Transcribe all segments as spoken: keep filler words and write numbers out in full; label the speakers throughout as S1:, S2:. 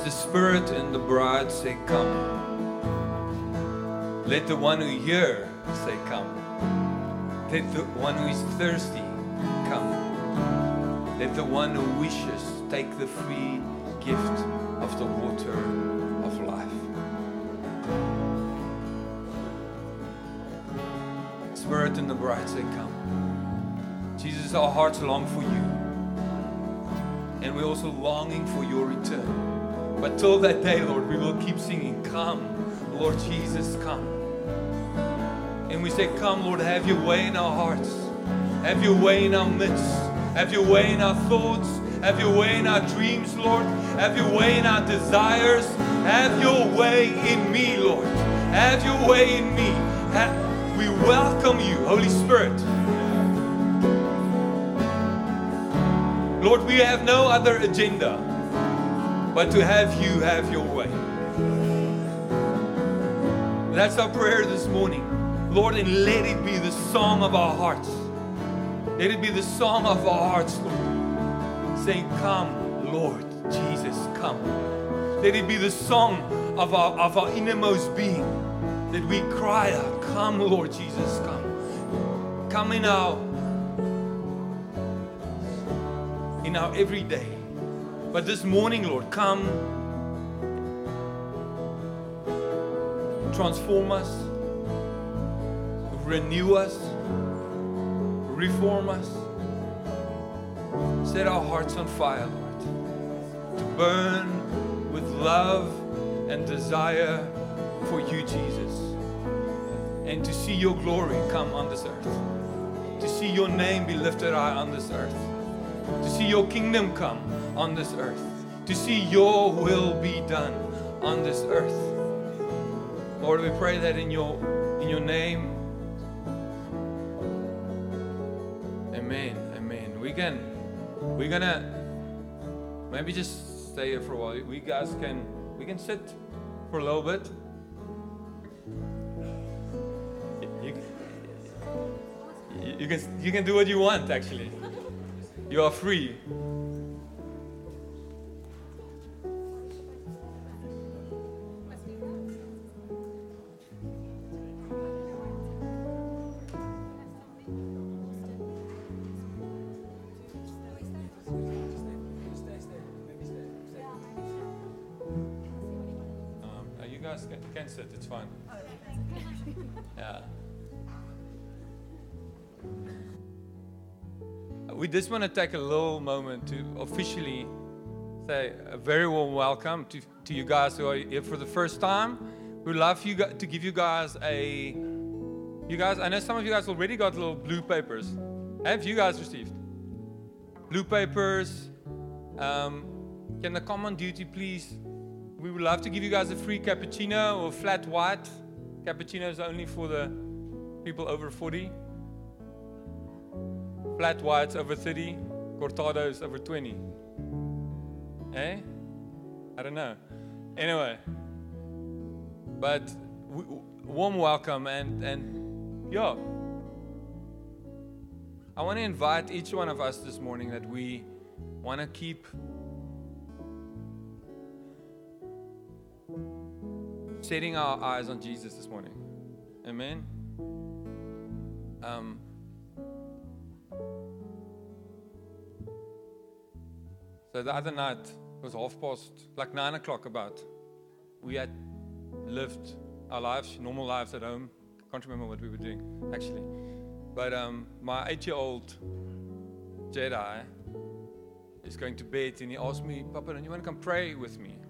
S1: the Spirit and the bride say, come. Let the one who hears say, come. Let the one who is thirsty come. Let the one who wishes take the free gift of the water of life. Spirit and the bride say, come. Jesus, our hearts long for you. And we're also longing for your return. But till that day, Lord, we will keep singing, come, Lord Jesus, come. And we say, come, Lord, have your way in our hearts. Have your way in our midst. Have your way in our thoughts. Have your way in our dreams, Lord. Have your way in our desires. Have your way in me, Lord. Have your way in me. Ha- we welcome you, Holy Spirit. Lord, we have no other agenda but to have you have your way. That's our prayer this morning. Lord, and let it be the song of our hearts. Let it be the song of our hearts, Lord. Saying, come, Lord Jesus, come. Let it be the song of our, of our innermost being. That we cry out, come, Lord Jesus, come. Come in our, in our everyday. But this morning, Lord, come. Transform us. Renew us. Reform us. Set our hearts on fire, Lord. To burn with love and desire for you, Jesus. And to see your glory come on this earth. To see your name be lifted high on this earth. To see your kingdom come on this earth. To see your will be done on this earth. Lord, we pray that in your in your name. Amen. Amen. We can we're gonna maybe just stay here for a while. We guys can we can sit for a little bit. You, you, you can you can do what you want actually. You are free. Can, can sit, it's fine. Yeah. We just want to take a little moment to officially say a very warm welcome to, to you guys who are here for the first time. We'd love you to give you guys a, you guys, I know some of you guys already got little blue papers. Have you guys received? Blue papers. Um, can the come on duty please? We would love to give you guys a free cappuccino or flat white. Cappuccino is only for the people over forty. Flat whites over thirty. Cortados over twenty. Eh? I don't know. Anyway. But we, warm welcome and, and yeah. I want to invite each one of us this morning that we want to keep setting our eyes on Jesus this morning. Amen. Um, so the other night, it was half past, like nine o'clock about. We had lived our lives, normal lives at home. Can't remember what we were doing, actually. But um, my eight-year-old Jedi is going to bed, and he asked me, Papa, don't you want to come pray with me?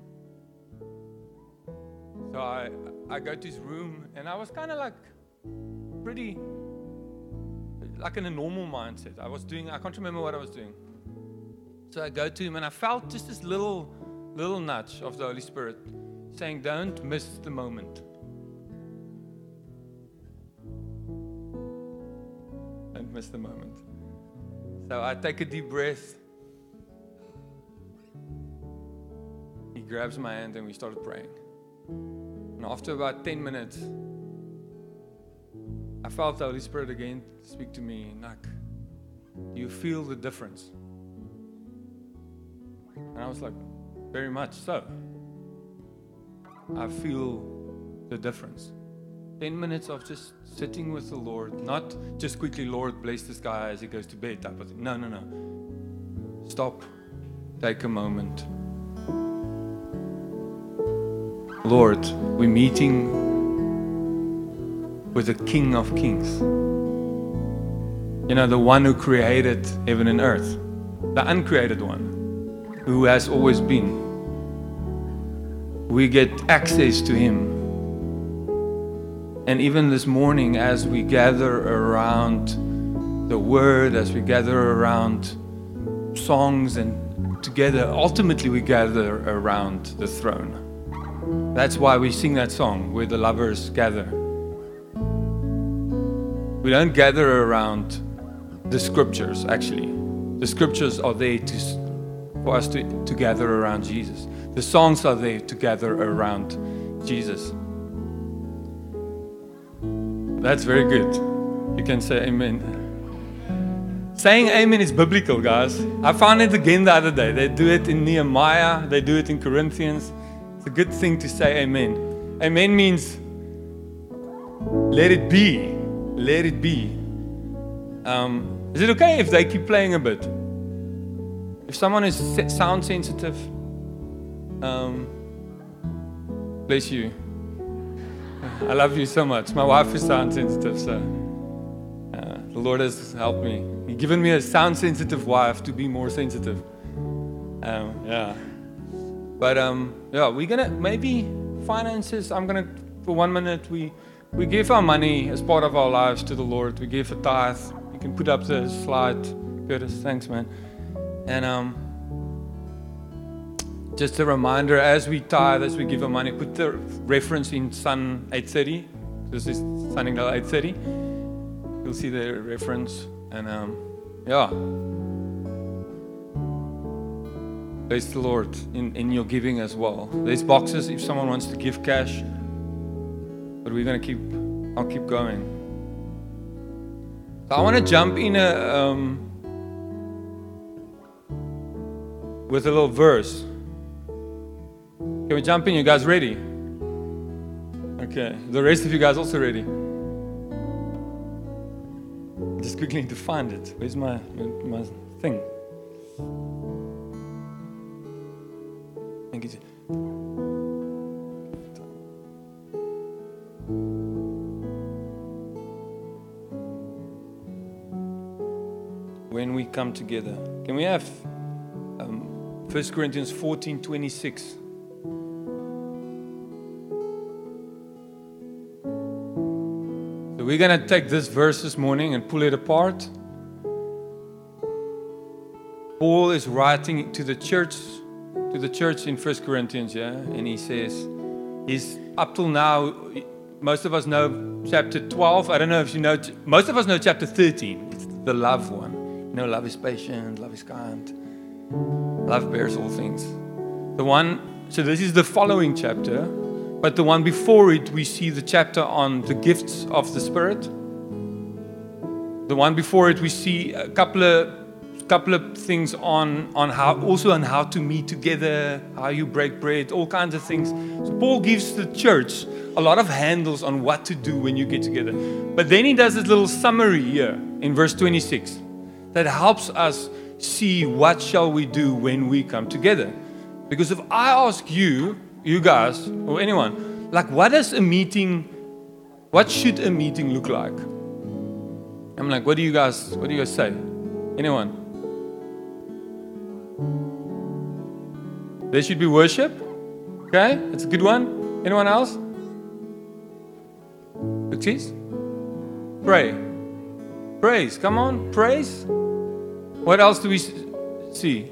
S1: So I, I go to his room, and I was kind of like pretty, like in a normal mindset. I was doing, I can't remember what I was doing. So I go to him, and I felt just this little, little nudge of the Holy Spirit saying, don't miss the moment. Don't miss the moment. So I take a deep breath. He grabs my hand, and we started praying. And after about ten minutes, I felt the Holy Spirit again speak to me. Like, do you feel the difference? And I was like, very much so. I feel the difference. Ten minutes of just sitting with the Lord, not just quickly, Lord, bless this guy as he goes to bed type of thing. No, no, no. Stop. Take a moment. Lord, we're meeting with the King of Kings. You know, the one who created heaven and earth. The uncreated one, who has always been. We get access to Him. And even this morning, as we gather around the Word, as we gather around songs and together, ultimately we gather around the throne. That's why we sing that song, where the lovers gather. We don't gather around the scriptures, actually. The scriptures are there to, for us to, to gather around Jesus. The songs are there to gather around Jesus. That's very good. You can say amen. Saying amen is biblical, guys. I found it again the other day. They do it in Nehemiah. They do it in Corinthians. It's a good thing to say amen. Amen means let it be. Let it be. Um, is it okay if they keep playing a bit? If someone is sound sensitive, um, bless you. I love you so much. My wife is sound sensitive, so uh, the Lord has helped me. He's given me a sound sensitive wife to be more sensitive. Um, yeah. But um, yeah, we're gonna maybe finances. I'm gonna for one minute we we give our money as part of our lives to the Lord. We give a tithe. You can put up the slide, Curtis. Thanks, man. And um, just a reminder, as we tithe, as we give our money, put the reference in Sun eight thirty. This is Sunningdale eight thirty. You'll see the reference. And um, yeah. Bless the Lord in, in your giving as well. There's boxes if someone wants to give cash. But we're going to keep, I'll keep going. So I want to jump in a, um, with a little verse. Can we jump in? You guys ready? Okay. The rest of you guys also ready? I just quickly need to find it. Where's my, my thing? Thank you. When we come together, can we have um, First Corinthians fourteen twenty-six? So we're going to take this verse this morning and pull it apart. Paul is writing to the church, to the church in First Corinthians, yeah, and he says, he's up till now, most of us know chapter twelve. I don't know if you know, most of us know chapter thirteen. It's the love one. You know, love is patient, love is kind, love bears all things. The one, so this is the following chapter, but the one before it, we see the chapter on the gifts of the Spirit. The one before it, we see a couple of couple of things on, on how, also on how to meet together, how you break bread, all kinds of things. So Paul gives the church a lot of handles on what to do when you get together. But then he does this little summary here in verse twenty-six that helps us see what shall we do when we come together. Because if I ask you, you guys, or anyone, like what does a meeting, what should a meeting look like? I'm like, what do you guys, what do you guys say? Anyone? There should be worship. Okay, that's a good one. Anyone else? Please? Pray. Praise. Come on, praise. What else do we see?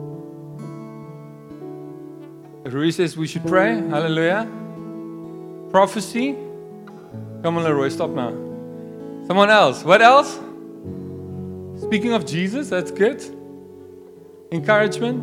S1: Rui says we should pray. Hallelujah. Prophecy. Come on, Leroy, stop now. Someone else. What else? Speaking of Jesus, that's good. Encouragement.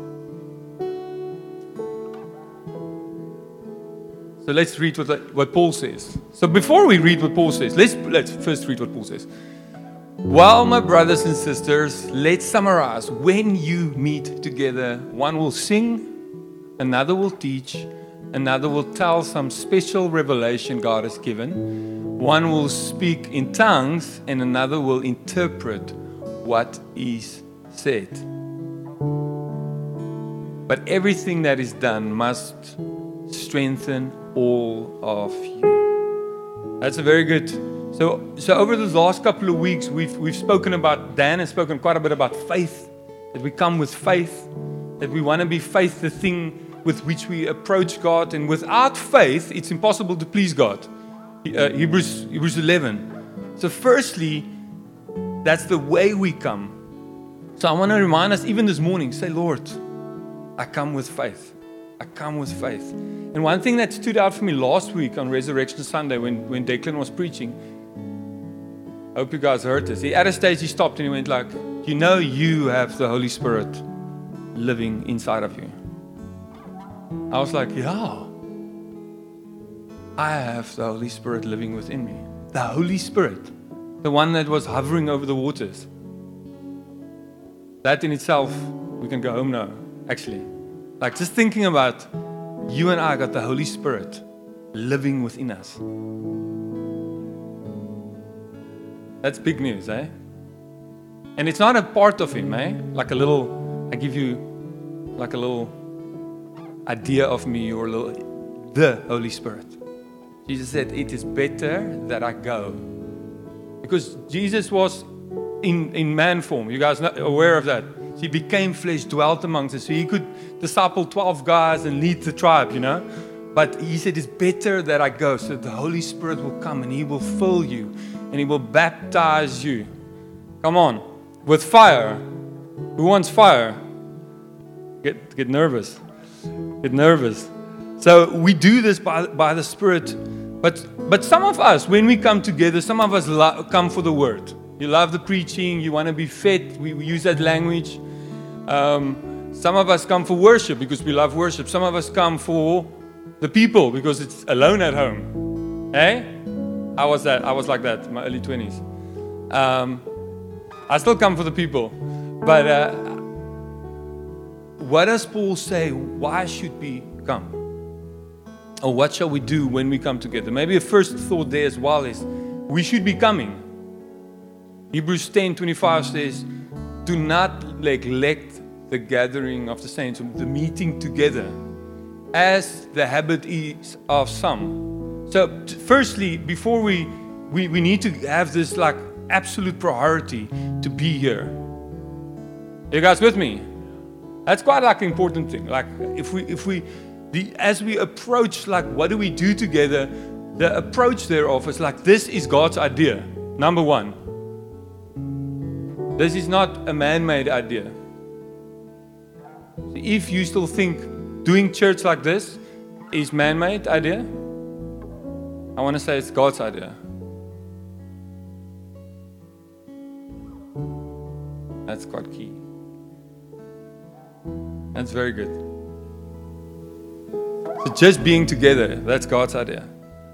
S1: So let's read what, what Paul says. So before we read what Paul says, let's, let's first read what Paul says. Well, my brothers and sisters, let's summarize. When you meet together, one will sing, another will teach, Another will tell some special revelation God has given. One will speak in tongues, and another will interpret what is said. But everything that is done must strengthen all of you. That's a very good. So, so over the last couple of weeks, we've we've spoken about. Dan has spoken quite a bit about faith. That we come with faith. That we want to be faith, the thing with which we approach God. And without faith, it's impossible to please God. Uh, Hebrews Hebrews eleven. So, firstly, that's the way we come. So, I want to remind us, even this morning, say, Lord, I come with faith. I come with faith. And one thing that stood out for me last week on Resurrection Sunday when, when Declan was preaching, I hope you guys heard this. He, at a stage, he stopped and he went like, you know you have the Holy Spirit living inside of you. I was like, yeah. I have the Holy Spirit living within me. The Holy Spirit. The one that was hovering over the waters. That in itself, we can go home now, actually. Like just thinking about you and I got the Holy Spirit living within us. That's big news, eh? And it's not a part of Him, eh? Like a little, I give you like a little idea of me or a little, the Holy Spirit. Jesus said, it is better that I go. Because Jesus was in, in man form. You guys are aware of that. He became flesh, dwelt amongst us. So He could disciple twelve guys and lead the tribe, you know. But He said, it's better that I go so that the Holy Spirit will come and He will fill you and He will baptize you. Come on. With fire. Who wants fire? Get, get nervous. Get nervous. So we do this by, by the Spirit. But, but some of us, when we come together, some of us lo- come for the Word. You love the preaching. You want to be fed. We, we use that language. Um, some of us come for worship because we love worship. Some of us come for the people because it's alone at home. Hey? I was that. I was like that in my early twenties. Um, I still come for the people. But uh, what does Paul say? Why should we come? Or what shall we do when we come together? Maybe a first thought there as well is we should be coming. Hebrews ten twenty-five says, do not neglect the gathering of the saints, the meeting together, as the habit is of some. So, firstly, before we, we, we need to have this like absolute priority to be here. Are you guys with me? That's quite like an important thing. Like if we, if we, the, as we approach, like what do we do together? The approach thereof is like this is God's idea. Number one. This is not a man-made idea. If you still think doing church like this is man-made idea, I want to say it's God's idea. That's quite key. That's very good. So just being together, that's God's idea.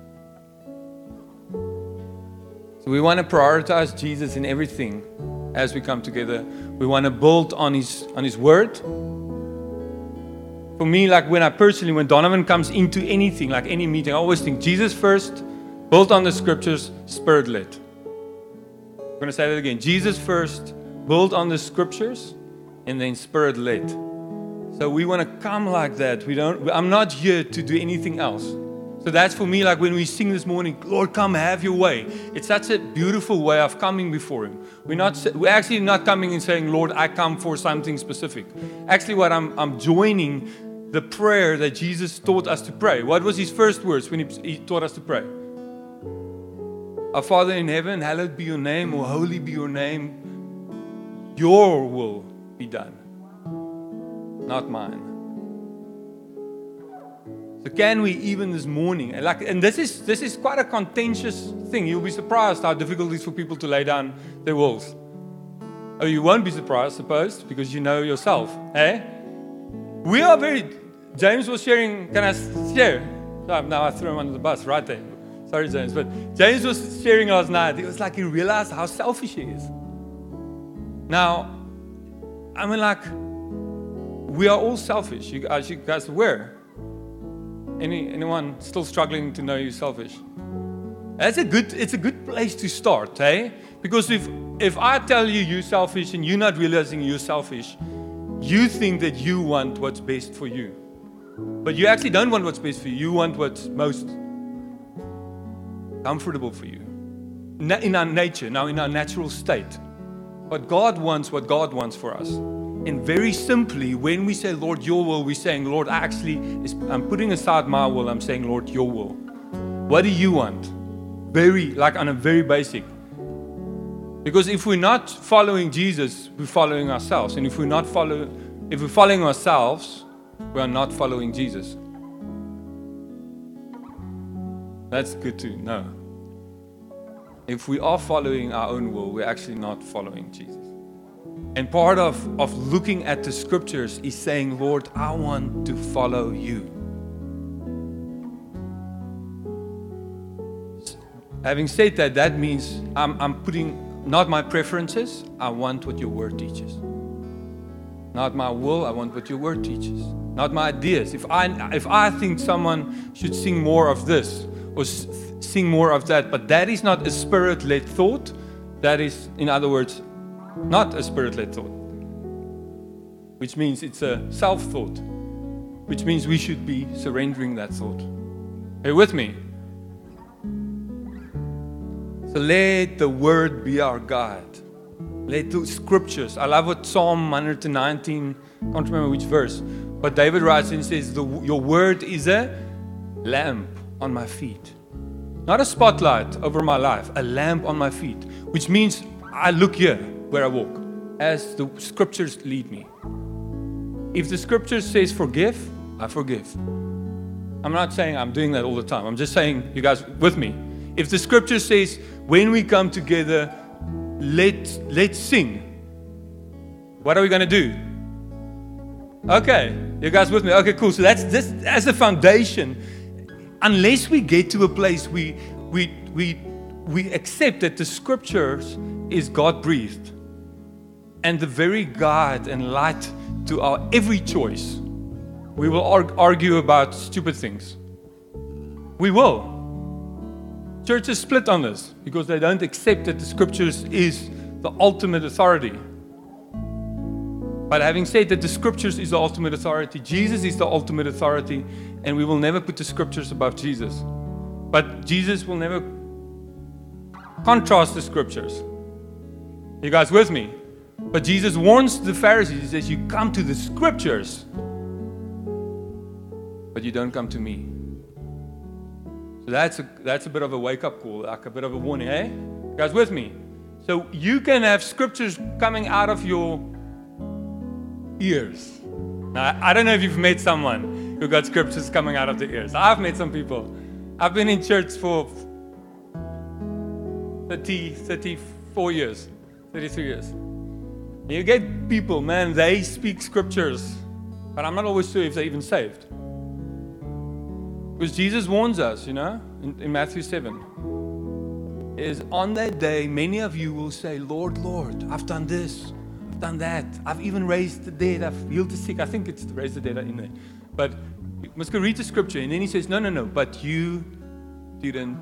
S1: So we want to prioritize Jesus in everything. As we come together, we want to build on his on his word. For me, like when I personally, when Donovan comes into anything, like any meeting, I always think Jesus first, built on the scriptures, Spirit-led. I'm going to say that again. Jesus first, built on the scriptures, and then Spirit-led. So we want to come like that. We don't. I'm not here to do anything else. So that's for me, like when we sing this morning, Lord, come have your way. It's such a beautiful way of coming before Him. We're not. We're actually not coming and saying, Lord, I come for something specific. Actually, what I'm, I'm joining the prayer that Jesus taught us to pray. What was His first words when He, he taught us to pray? Our Father in heaven, hallowed be your name, or holy be your name. Your will be done, not mine. So can we even this morning, and like, and this is this is quite a contentious thing. You'll be surprised how difficult it is for people to lay down their wills. Oh, you won't be surprised, suppose, because you know yourself. Eh? We are very. James was sharing. Can I share? Oh, now I threw him under the bus right there. Sorry, James, but James was sharing last night. It was like he realized how selfish he is. Now, I mean, like, we are all selfish. You guys, you guys are aware. Any anyone still struggling to know you're selfish? That's a good. It's a good place to start, eh? Because if if I tell you you're selfish and you're not realizing you're selfish, you think that you want what's best for you, but you actually don't want what's best for you. You want what's most comfortable for you. In our nature, now in our natural state, but God wants what God wants for us. And very simply, when we say, Lord, your will, we're saying, Lord, I actually, I'm putting aside my will. I'm saying, Lord, your will. What do you want? Very, like on a very basic. Because if we're not following Jesus, we're following ourselves. And if we're not follow, if we're following ourselves, we are not following Jesus. That's good to know. If we are following our own will, we're actually not following Jesus. And part of, of looking at the scriptures is saying, Lord, I want to follow you. Having said that, that means I'm, I'm putting not my preferences, I want what your word teaches. Not my will, I want what your word teaches. Not my ideas. If I, if I think someone should sing more of this or s- sing more of that, but that is not a spirit-led thought, that is, in other words, not a spirit-led thought, which means it's a self-thought, which means we should be surrendering that thought. Are you with me? So let the word be our guide. Let the scriptures. I love what Psalm one nineteen, I can't remember which verse, but David writes and says, the, your word is a lamp on my feet. Not a spotlight over my life, a lamp on my feet, which means I look here where I walk, as the scriptures lead me. If the scripture says forgive, I forgive. I'm not saying I'm doing that all the time. I'm just saying, you guys with me. If the scripture says when we come together, let, let's sing. What are we going to do? Okay, you guys with me? Okay, cool. So that's this as a foundation. Unless we get to a place we we we we accept that the scriptures is God-breathed and the very guide and light to our every choice, we will arg- argue about stupid things. We will. Churches split on this because they don't accept that the scriptures is the ultimate authority. But having said that the scriptures is the ultimate authority, Jesus is the ultimate authority, and we will never put the scriptures above Jesus. But Jesus will never contrast the scriptures. You guys with me? But Jesus warns the Pharisees. He says, you come to the scriptures, but you don't come to me. So that's a, that's a bit of a wake-up call, like a bit of a warning, eh? You guys with me? So you can have scriptures coming out of your ears. Now, I don't know if you've met someone who got scriptures coming out of their ears. I've met some people. I've been in church for thirty, thirty-four years, thirty-three years. You get people, man, they speak scriptures, but I'm not always sure if they're even saved. Because Jesus warns us, you know, in, in Matthew seven, is on that day, many of you will say, Lord, Lord, I've done this, I've done that, I've even raised the dead, I've healed the sick. I think it's raised the dead in there. But you must go read the scripture, and then he says, no, no, no, but you didn't.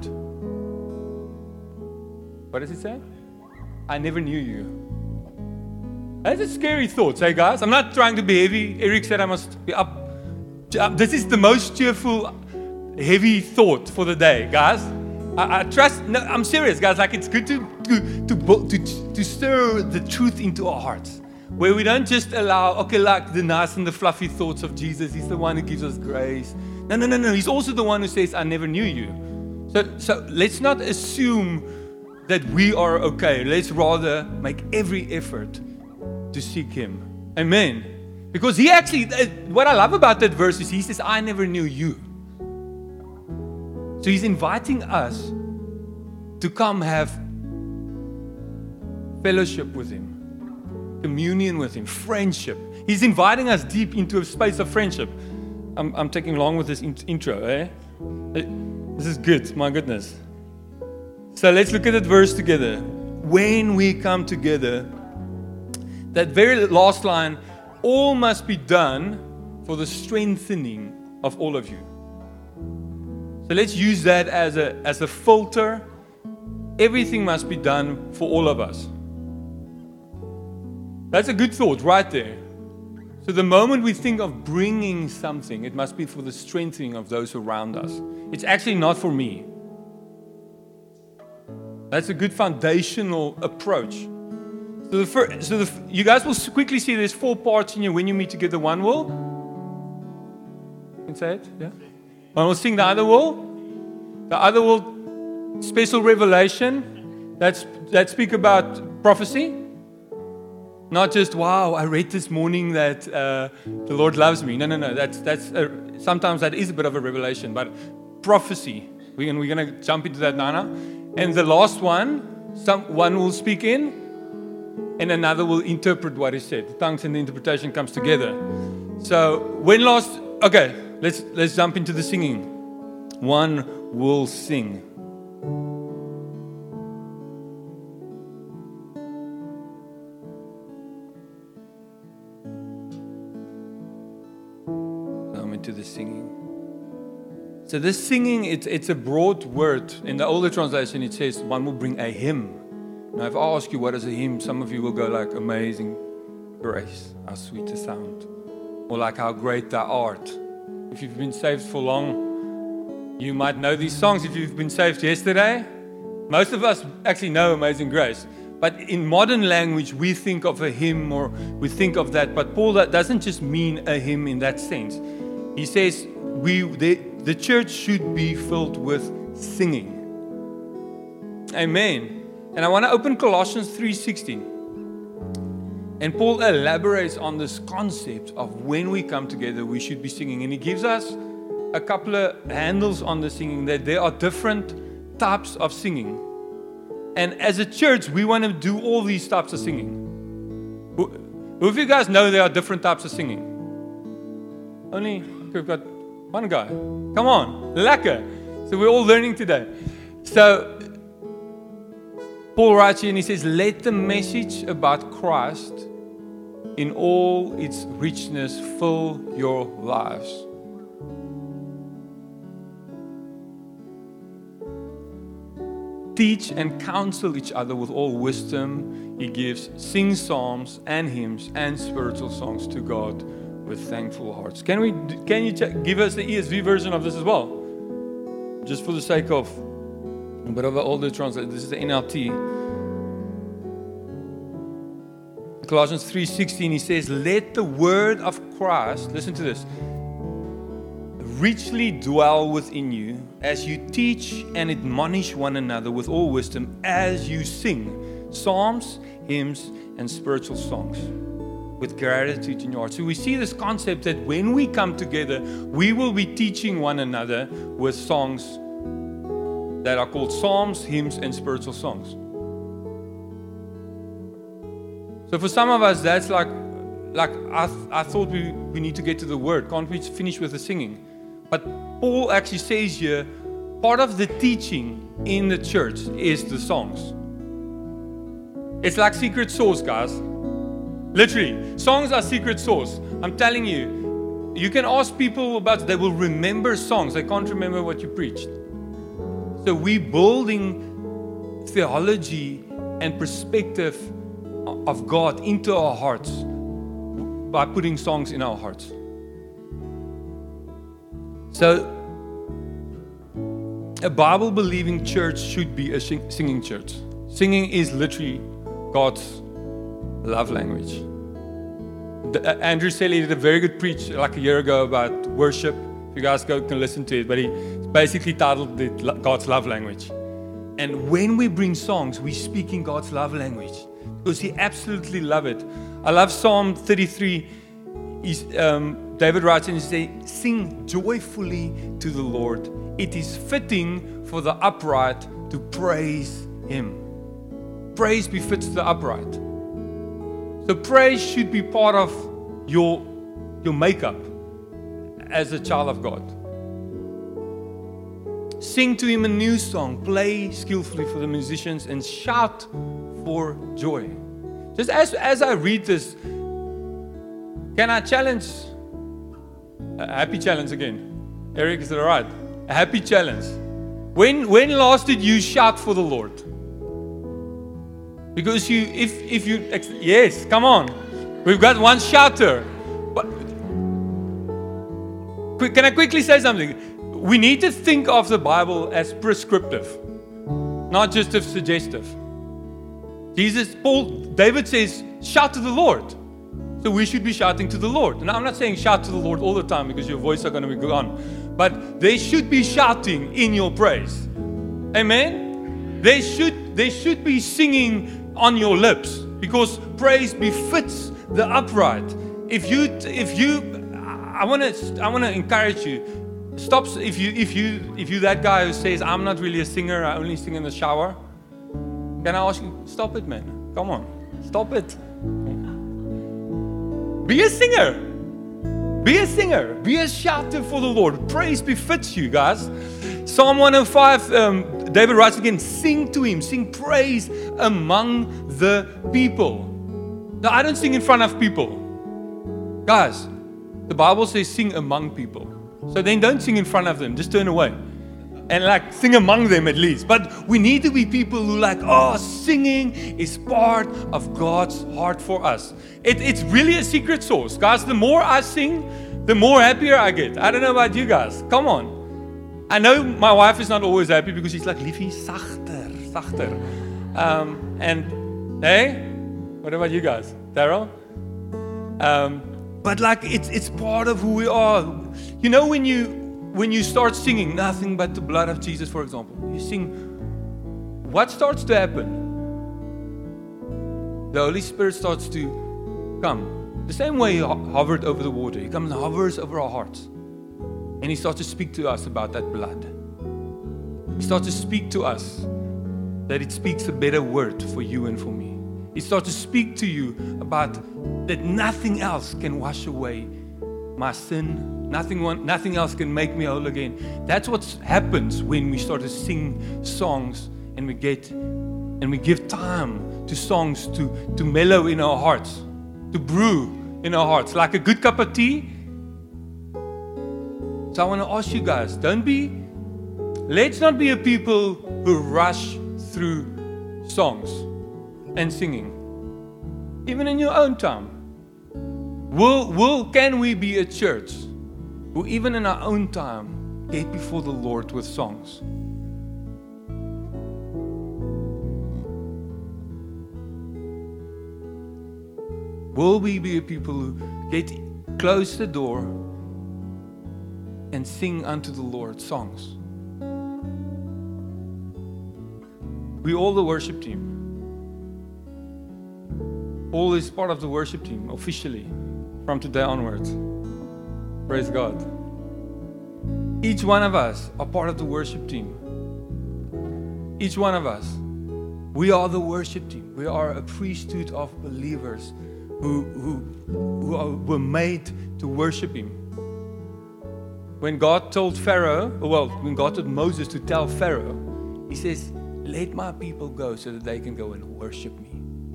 S1: What does it say? I never knew you. That's a scary thought, hey guys. I'm not trying to be heavy. Eric said I must be up. This is the most cheerful, heavy thought for the day, guys. I, I trust. No, I'm serious, guys. Like it's good to to to to to stir the truth into our hearts, where we don't just allow, okay, like the nice and the fluffy thoughts of Jesus. He's the one who gives us grace. No, no, no, no. He's also the one who says, "I never knew you." So, so let's not assume that we are okay. Let's rather make every effort to seek Him. Amen. Because He actually, what I love about that verse is He says, I never knew you. So He's inviting us to come have fellowship with Him, communion with Him, friendship. He's inviting us deep into a space of friendship. I'm, I'm taking long with this in- intro, eh? This is good, my goodness. So let's look at that verse together. When we come together, that very last line, all must be done for the strengthening of all of you. So let's use that as a, as a filter. Everything must be done for all of us. That's a good thought right there. So the moment we think of bringing something, it must be for the strengthening of those around us. It's actually not for me. That's a good foundational approach. So, the first, so the, you guys will quickly see there's four parts in you. When you meet together, one will. You can say it, yeah? One will sing, the other will. The other will special revelation. That's that speak about prophecy. Not just, wow, I read this morning that uh, the Lord loves me. No, no, no. That's that's a, sometimes that is a bit of a revelation, but prophecy. We're we're going to jump into that now. And the last one, some one will speak in, and another will interpret what is said. The tongues and the interpretation comes together. So when last, okay, let's let's jump into the singing. One will sing. Come into the singing. So this singing, it's, it's a broad word. In the older translation, it says one will bring a hymn. Now, if I ask you what is a hymn, some of you will go like, amazing grace, how sweet the sound. Or like, how great thou art. If you've been saved for long, you might know these songs. If you've been saved yesterday, most of us actually know Amazing Grace. But in modern language, we think of a hymn or we think of that. But Paul, that doesn't just mean a hymn in that sense. He says we the, the church should be filled with singing. Amen. And I want to open Colossians three sixteen. And Paul elaborates on this concept of when we come together, we should be singing. And he gives us a couple of handles on the singing, that there are different types of singing. And as a church, we want to do all these types of singing. Who, who of you guys know there are different types of singing? Only, okay, we've got one guy. Come on, lekker. So we're all learning today. So Paul writes here and he says, let the message about Christ in all its richness fill your lives. Teach and counsel each other with all wisdom he gives. Sing psalms and hymns and spiritual songs to God with thankful hearts. Can we? Can you check, give us the E S V version of this as well? Just for the sake of a bit of an older translation. This is the N L T. Colossians three sixteen, he says, let the word of Christ, listen to this, richly dwell within you as you teach and admonish one another with all wisdom as you sing psalms, hymns, and spiritual songs with gratitude in your heart. So we see this concept that when we come together, we will be teaching one another with songs that are called psalms, hymns, and spiritual songs. So for some of us, that's like, like I, th- I thought we, we need to get to the word. Can't we finish with the singing? But Paul actually says here, part of the teaching in the church is the songs. It's like secret sauce, guys. Literally, songs are secret sauce. I'm telling you, you can ask people about, they will remember songs. They can't remember what you preached. So we're building theology and perspective of God into our hearts by putting songs in our hearts. So a Bible-believing church should be a singing church. Singing is literally God's love language. The, uh, Andrew Selly did a very good preach like a year ago about worship. If you guys go can listen to it, but he basically titled it God's love language. And when we bring songs, we speak in God's love language because He absolutely loves it. I love Psalm thirty-three. He's, um, David writes and he says, "Sing joyfully to the Lord. It is fitting for the upright to praise Him." Praise befits the upright. So praise should be part of your, your makeup as a child of God. Sing to Him a new song. Play skillfully for the musicians and shout for joy. Just as, as I read this, can I challenge? A happy challenge again. Eric, is that all right? A happy challenge. When when last did you shout for the Lord? Because you, if if you, yes, come on. We've got one shouter. But can I quickly say something? We need to think of the Bible as prescriptive, not just as suggestive. Jesus, Paul, David says, shout to the Lord. So we should be shouting to the Lord. And I'm not saying shout to the Lord all the time because your voice is going to be gone. But they should be shouting in your praise. Amen? They should, they should be singing on your lips because praise befits the upright. If you, if you, I want to, I want to encourage you. Stop. If you, if you, if you that guy who says I'm not really a singer, I only sing in the shower. Can I ask you? Stop it, man. Come on, stop it. Be a singer. Be a singer. Be a shouter for the Lord. Praise befits you, guys. Psalm one oh five, um, David writes again, sing to him, sing praise among the people. Now, I don't sing in front of people. Guys, the Bible says sing among people. So then don't sing in front of them, just turn away. And like sing among them at least. But we need to be people who like, oh, singing is part of God's heart for us. It, it's really a secret sauce. Guys, the more I sing, the more happier I get. I don't know about you guys. Come on. I know my wife is not always happy because she's like, liefie, sachter, sachter. Um, and, hey, what about you guys? Daryl? Um, but like, it's it's part of who we are. You know, when you when you start singing nothing but the blood of Jesus, for example, you sing, what starts to happen? The Holy Spirit starts to come. The same way He ho- hovered over the water, He comes and hovers over our hearts. And He starts to speak to us about that blood. He starts to speak to us that it speaks a better word for you and for me. He starts to speak to you about that nothing else can wash away my sin. Nothing, one, nothing else can make me whole again. That's what happens when we start to sing songs and we get and we give time to songs to, to mellow in our hearts, to brew in our hearts, like a good cup of tea. So I want to ask you guys, don't be, let's not be a people who rush through songs and singing, even in your own time. Will, will, can we be a church who even in our own time get before the Lord with songs? Will we be a people who get close the door and sing unto the Lord songs? We all the worship team. Paul is part of the worship team officially from today onwards. Praise God. Each one of us are part of the worship team. Each one of us. We are the worship team. We are a priesthood of believers who, who, who are, were made to worship Him. When God told Pharaoh, well, when God told Moses to tell Pharaoh, He says, let my people go so that they can go and worship me.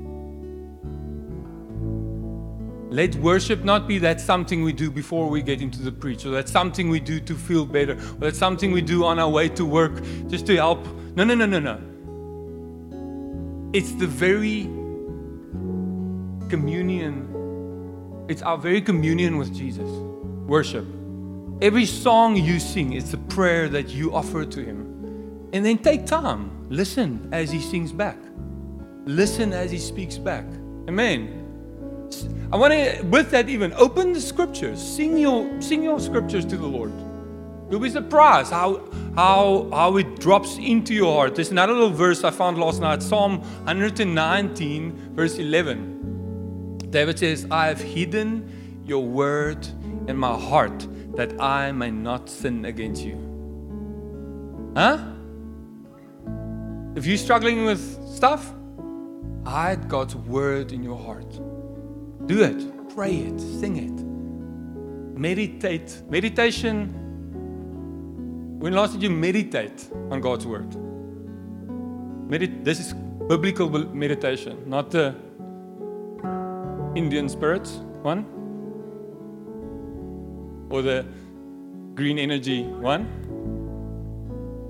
S1: Let worship not be that something we do before we get into the preach, or that's something we do to feel better, or that's something we do on our way to work just to help. No, no, no, no, no. It's the very communion. It's our very communion with Jesus. Worship. Every song you sing, it's a prayer that you offer to Him. And then take time. Listen as He sings back. Listen as He speaks back. Amen. I want to, with that even, open the scriptures. Sing your, sing your scriptures to the Lord. You'll be surprised how, how, how it drops into your heart. There's another little verse I found last night, Psalm one nineteen, verse eleven. David says, I have hidden your word in my heart that I may not sin against you. Huh? If you're struggling with stuff, hide God's word in your heart. Do it. Pray it. Sing it. Meditate. Meditation. When last did you meditate on God's word? Medit- this is biblical meditation, not the Indian spirits one or the green energy one.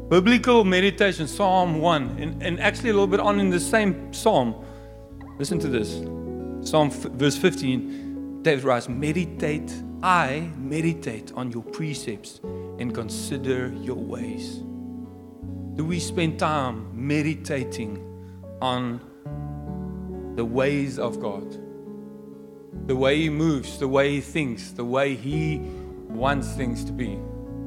S1: Biblical meditation, Psalm one. And, and actually a little bit on in the same psalm. Listen to this. Psalm f- verse fifteen. David writes, meditate, I meditate on your precepts and consider your ways. Do we spend time meditating on the ways of God? The way He moves, the way He thinks, the way He wants things to be.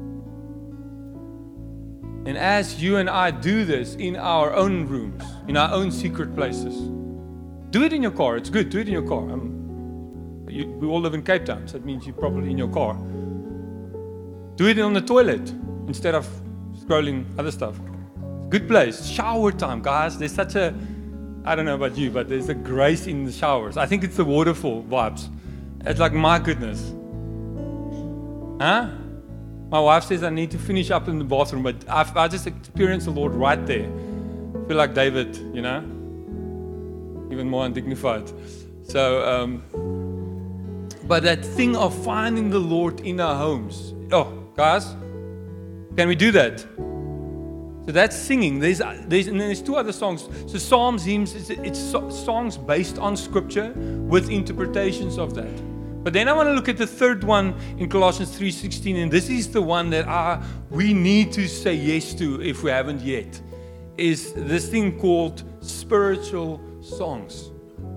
S1: And as you and I do this in our own rooms, in our own secret places, do it in your car. It's good. Do it in your car. Um, you, we all live in Cape Town, so that means you're probably in your car. Do it on the toilet instead of scrolling other stuff. Good place. Shower time, guys. There's such a, I don't know about you, but there's a grace in the showers. I think it's the waterfall vibes. It's like, my goodness. Huh? My wife says I need to finish up in the bathroom, but I've, I just experienced the Lord right there. I feel like David, you know, even more undignified. So, um, but that thing of finding the Lord in our homes. Oh, guys, can we do that? So that's singing. There's, there's, and then there's two other songs. So psalms, hymns, it's, it's so, songs based on scripture with interpretations of that. But then I want to look at the third one in Colossians three sixteen, and this is the one that I, we need to say yes to if we haven't yet, is this thing called spiritual songs.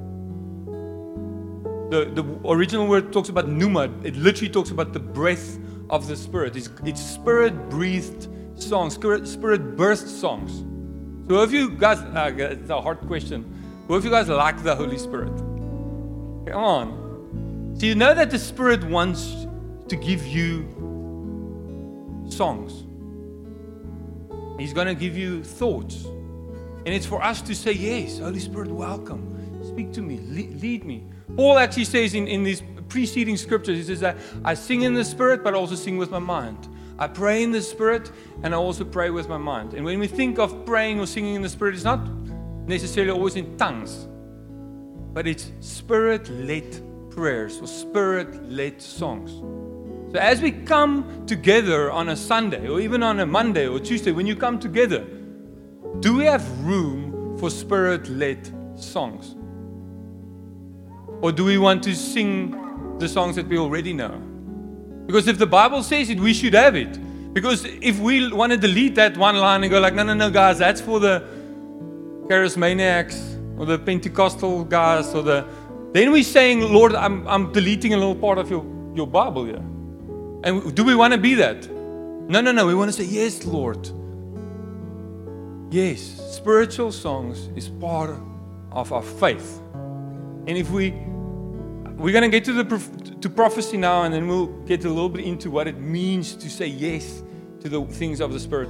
S1: The, the original word talks about pneuma. It literally talks about the breath of the Spirit. It's, it's spirit-breathed songs, spirit-birthed songs. So if you guys, uh, it's a hard question, who if you guys like the Holy Spirit? Come on. So you know that the Spirit wants to give you songs. He's going to give you thoughts. And it's for us to say, yes, Holy Spirit, welcome. Speak to me. Le- lead me. Paul actually says in, in these preceding scriptures, he says that I sing in the Spirit, but I also sing with my mind. I pray in the Spirit, and I also pray with my mind. And when we think of praying or singing in the Spirit, it's not necessarily always in tongues, but it's Spirit-led prayers or Spirit-led songs. So as we come together on a Sunday or even on a Monday or Tuesday, when you come together, do we have room for Spirit-led songs? Or do we want to sing the songs that we already know? Because if the Bible says it, we should have it. Because if we want to delete that one line and go like, no, no, no, guys, that's for the charismaniacs or the Pentecostal guys or the then we're saying, Lord, I'm, I'm deleting a little part of your, your Bible here. And do we want to be that? No, no, no. We want to say, yes, Lord. Yes, spiritual songs is part of our faith. And if we, we're going to get to the to prophecy now, and then we'll get a little bit into what it means to say yes to the things of the Spirit.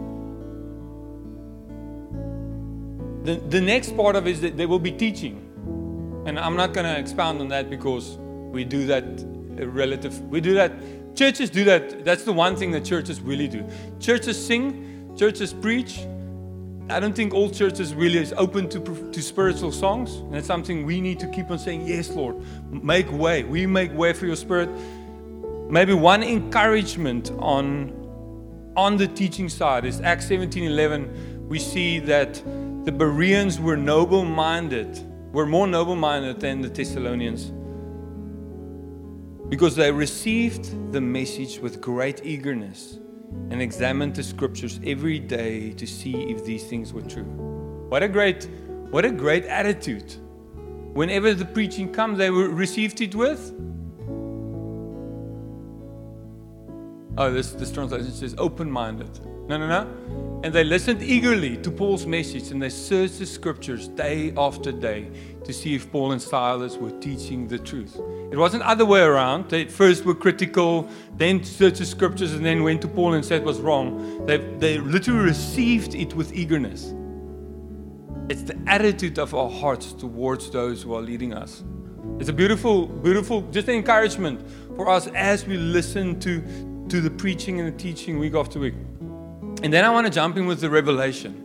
S1: The, the next part of it is that there will be teaching. And I'm not going to expound on that because we do that relative. We do that. Churches do that. That's the one thing that churches really do. Churches sing. Churches preach. I don't think all churches really is open to, to spiritual songs. And it's something we need to keep on saying, yes, Lord, make way. We make way for your Spirit. Maybe one encouragement on, on the teaching side is Acts seventeen eleven. We see that the Bereans were noble-minded. Were more noble-minded than the Thessalonians because they received the message with great eagerness and examined the scriptures every day to see if these things were true. What a great, what a great attitude. Whenever the preaching comes, they received it with. Oh, this, this translation says open-minded. No, no, no. And they listened eagerly to Paul's message, and they searched the scriptures day after day to see if Paul and Silas were teaching the truth. It wasn't the other way around. They first were critical, then searched the scriptures, and then went to Paul and said what's wrong. They, they literally received it with eagerness. It's the attitude of our hearts towards those who are leading us. It's a beautiful, beautiful, just an encouragement for us as we listen to, to the preaching and the teaching week after week. And then I want to jump in with the revelation.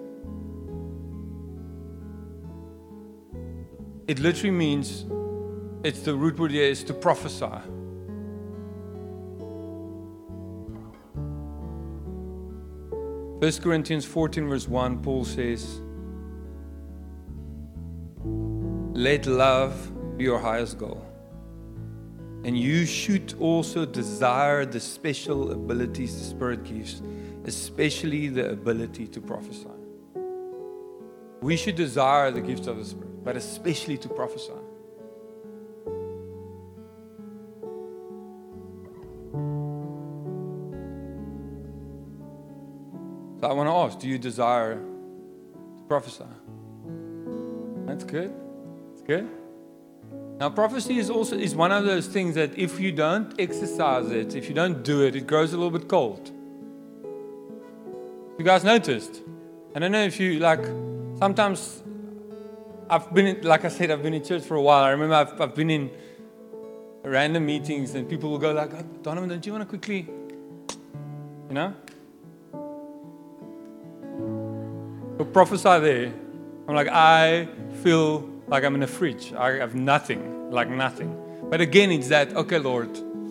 S1: It literally means, it's the root word here is to prophesy. First Corinthians fourteen verse one, Paul says, let love be your highest goal. And you should also desire the special abilities the Spirit gives, especially the ability to prophesy. We should desire the gifts of the Spirit, but especially to prophesy. So I want to ask, do you desire to prophesy? That's good. That's good. Now, prophecy is also is one of those things that if you don't exercise it, if you don't do it, it grows a little bit cold. You guys noticed? I don't know if you, like, sometimes I've been, in, like I said, I've been in church for a while. I remember I've, I've been in random meetings and people will go like, oh, Donovan, don't you want to quickly, you know? Go prophesy there. I'm like, I feel like I'm in a fridge. I have nothing, like nothing. But again, it's that, okay, Lord,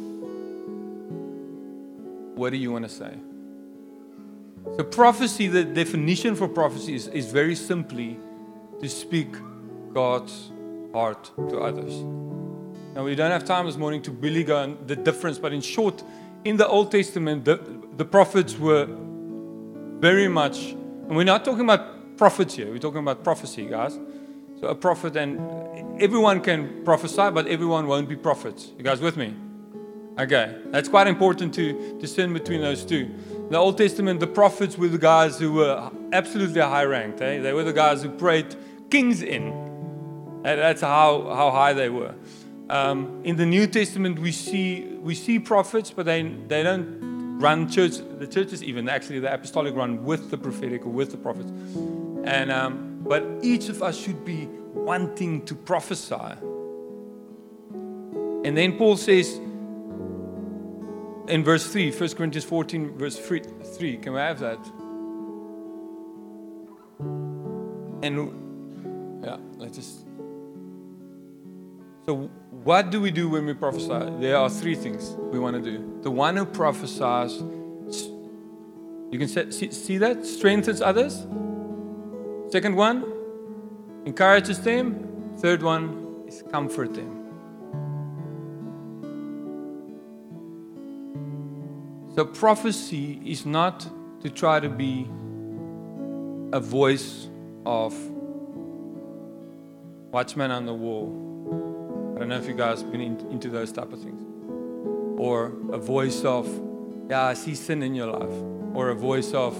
S1: what do you want to say? So prophecy, the definition for prophecy is, is very simply to speak God's heart to others. Now, we don't have time this morning to really go on the difference, but in short, in the Old Testament, the, the prophets were very much, and we're not talking about prophets here, we're talking about prophecy, guys. So a prophet, and everyone can prophesy, but everyone won't be prophets. You guys with me? Okay, that's quite important to discern between those two. In the Old Testament, the prophets were the guys who were absolutely high ranked. Eh? They were the guys who prayed kings in. That's how, how high they were. Um, in the New Testament, we see we see prophets, but they they don't run church. The churches even actually the apostolic run with the prophetic or with the prophets. And um, but each of us should be wanting to prophesy. And then Paul says in verse three, First Corinthians fourteen, verse three. Can we have that? And yeah, let's just. So what do we do when we prophesy? There are three things we want to do. The one who prophesies, you can see, see that? Strengthens others. Second one, encourages them. Third one is comfort them. So prophecy is not to try to be a voice of watchman on the wall. I don't know if you guys have been in, into those type of things. Or a voice of, yeah, I see sin in your life. Or a voice of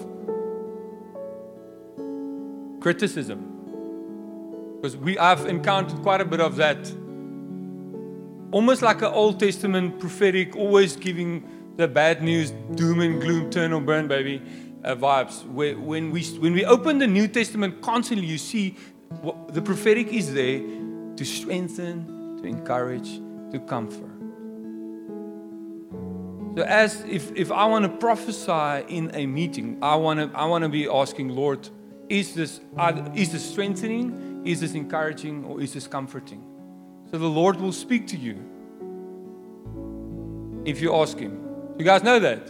S1: criticism. Because we I've encountered quite a bit of that. Almost like an Old Testament prophetic, always giving the bad news, doom and gloom, turn or burn, baby, uh, vibes. Where, when we when we open the New Testament constantly, you see what, the prophetic is there to strengthen, to encourage, to comfort. So as if, if I want to prophesy in a meeting, I want to I want to be asking, Lord, is this is this strengthening, is this encouraging, or is this comforting? So the Lord will speak to you if you ask Him. You guys know that?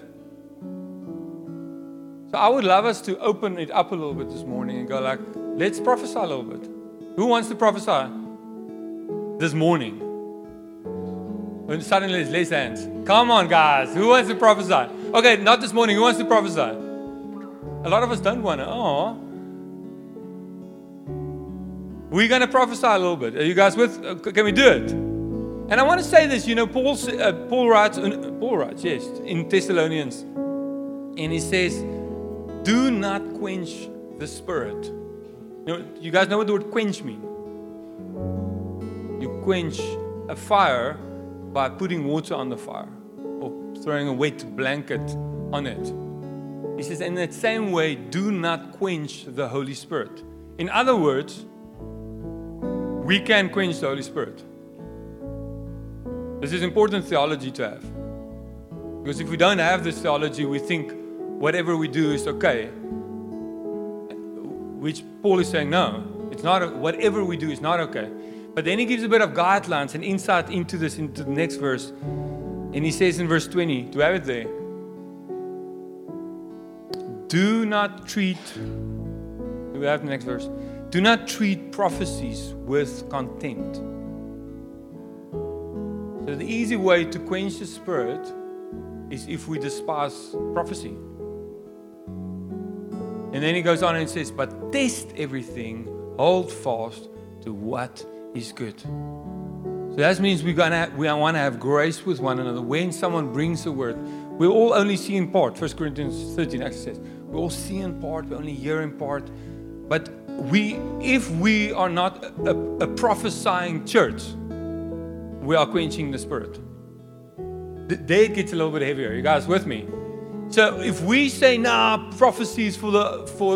S1: So I would love us to open it up a little bit this morning and go like, let's prophesy a little bit. Who wants to prophesy this morning? When suddenly there's less hands. Come on, guys. Who wants to prophesy? Okay, not this morning. Who wants to prophesy? A lot of us don't want to. Oh. We're going to prophesy a little bit. Are you guys with? Can we do it? And I want to say this. You know, Paul, uh, Paul writes, uh, Paul writes, yes, in Thessalonians. And he says, do not quench the spirit. You know, you guys know what the word quench means? You quench a fire by putting water on the fire or throwing a wet blanket on it. He says, in that same way, do not quench the Holy Spirit. In other words, we can quench the Holy Spirit. This is important theology to have. Because if we don't have this theology, we think whatever we do is okay. Which Paul is saying, no, it's not. Whatever we do is not okay. But then he gives a bit of guidelines and insight into this, into the next verse. And he says in verse twenty, do you have it there? do not treat, do we have the next verse? Do not treat prophecies with contempt. So the easy way to quench the Spirit is if we despise prophecy. And then he goes on and says, but test everything, hold fast to what is good. So that means we're gonna we want to have grace with one another. When someone brings a word, we all only see in part. First Corinthians thirteen actually says, we all see in part, we only hear in part. But we, if we are not a, a, a prophesying church, we are quenching the Spirit. The day it gets a little bit heavier. You guys with me? So if we say, nah, prophecies for the for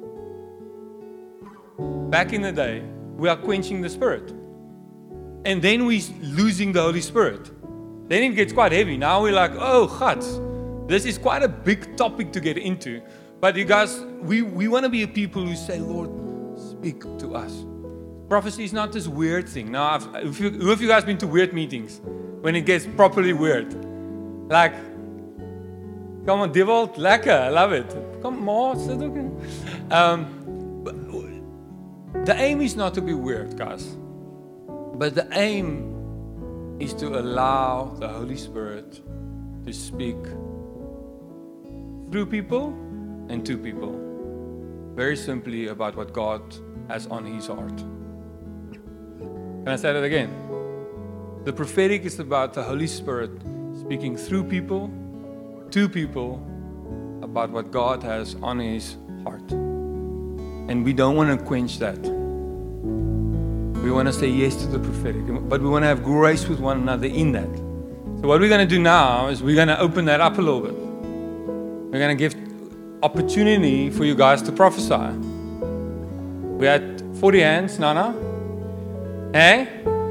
S1: back in the day, we are quenching the Spirit. And then we're losing the Holy Spirit. Then it gets quite heavy. Now we're like, oh, guts. This is quite a big topic to get into. But you guys, we, we want to be a people who say, Lord, speak to us. Prophecy is not this weird thing. Now, I've, if you, who of you guys been to weird meetings? When it gets properly weird. Like, come on, devil, lekker, I love it. Come on, is that okay? Um, the aim is not to be weird, guys. But the aim is to allow the Holy Spirit to speak through people and to people. Very simply about what God has on His heart. Can I say that again? The prophetic is about the Holy Spirit speaking through people, to people, about what God has on His heart. And we don't want to quench that. We want to say yes to the prophetic, but we want to have grace with one another in that. So what we're going to do now is we're going to open that up a little bit. We're going to give opportunity for you guys to prophesy. We had forty hands, Nana. Hey?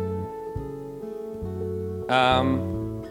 S1: Um,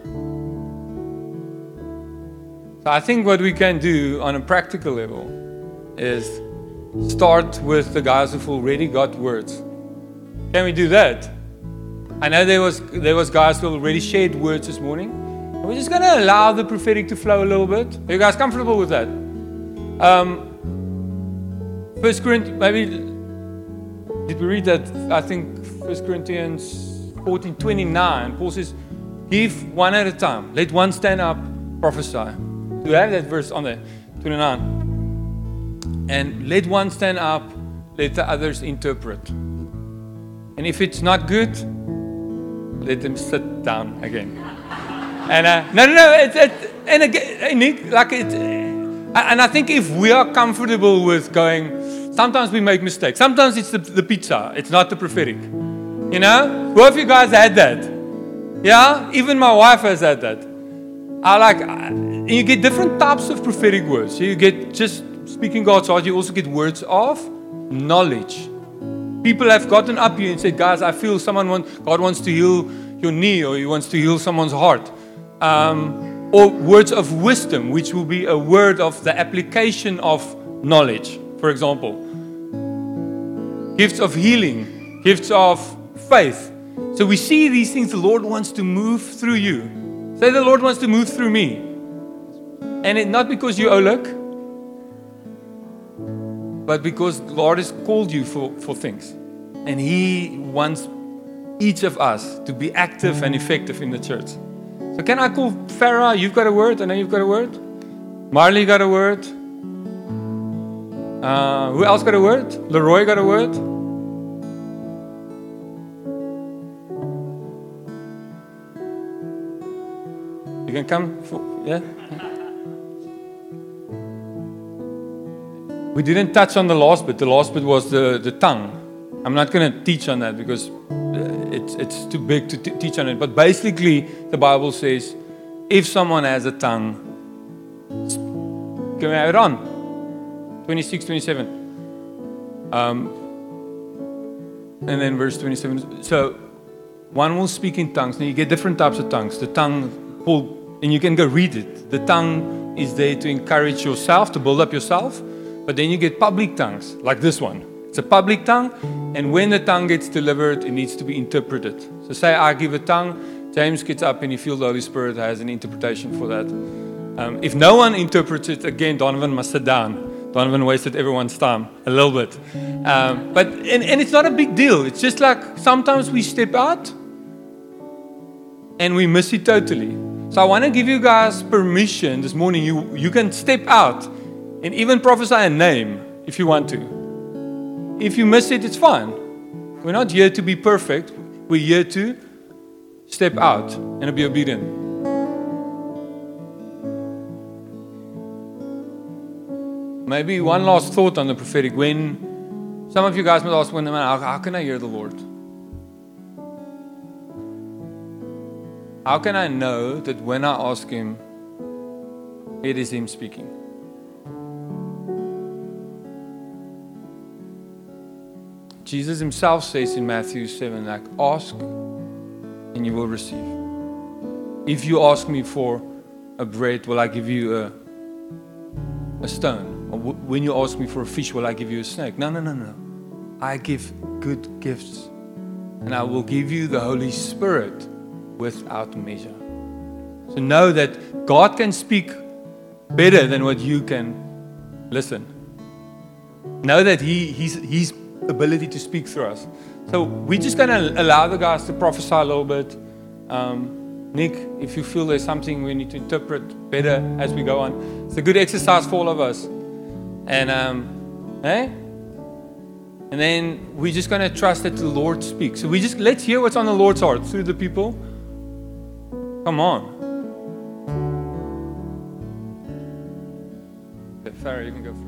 S1: so I think what we can do on a practical level is start with the guys who've already got words. Can we do that? I know there was there was guys who already shared words this morning. We're just going to allow the prophetic to flow a little bit. Are you guys comfortable with that? Um, First Corinthians, maybe, did we read that? I think First Corinthians fourteen twenty-nine, Paul says, give one at a time. Let one stand up, prophesy. Do you have that verse on there? twenty-nine. And let one stand up, let the others interpret. And if it's not good, let them sit down again. And uh, no, no, no. It's, it's, and again, like it. And I think if we are comfortable with going, sometimes we make mistakes. Sometimes it's the, the pizza. It's not the prophetic. You know, who of you guys had that? Yeah, even my wife has had that. I like. And you get different types of prophetic words. So you get just speaking God's heart. You also get words of knowledge. People have gotten up here and said, guys, I feel someone want, God wants to heal your knee, or He wants to heal someone's heart. Um, or words of wisdom, which will be a word of the application of knowledge, for example. Gifts of healing, gifts of faith. So we see these things the Lord wants to move through you. Say the Lord wants to move through me. And it, not because you Oleg, but because the Lord has called you for, for things. And He wants each of us to be active and effective in the church. So can I call Farah? You've got a word. I know you've got a word. Marley got a word. Uh, who else got a word? Leroy got a word. You can come. For, yeah? We didn't touch on the last bit. The last bit was the, the tongue. I'm not going to teach on that because it's it's too big to t- teach on it. But basically, the Bible says, if someone has a tongue, can we have it on? twenty-six, twenty-seven. Um, and then verse twenty-seven. So, one will speak in tongues. Now, you get different types of tongues. The tongue, Paul, and you can go read it. The tongue is there to encourage yourself, to build up yourself. But then you get public tongues, like this one. It's a public tongue, and when the tongue gets delivered, it needs to be interpreted. So say I give a tongue, James gets up and he feels the Holy Spirit has an interpretation for that. Um, if no one interprets it, again, Donovan must sit down. Donovan wasted everyone's time a little bit. Um, but and, and it's not a big deal. It's just like sometimes we step out and we miss it totally. So I want to give you guys permission this morning. You, you can step out and even prophesy a name if you want to. If you miss it, it's fine. We're not here to be perfect. We're here to step out and be obedient. Maybe one last thought on the prophetic. When some of you guys might ask, when, how, how can I hear the Lord? How can I know that when I ask Him, it is Him speaking? Jesus Himself says in Matthew seven, like, ask and you will receive. If you ask me for a bread, will I give you a, a stone? Or w- when you ask me for a fish, will I give you a snake? No, no, no, no. I give good gifts. And I will give you the Holy Spirit without measure. So know that God can speak better than what you can listen. Know that He He's He's ability to speak through us. So we're just going to allow the guys to prophesy a little bit. Um, Nick, if you feel there's something we need to interpret better as we go on, it's a good exercise for all of us. And um, eh? And then we're just going to trust that the Lord speaks. So we just let's hear what's on the Lord's heart through the people. Come on. Okay, Farah, you can go first.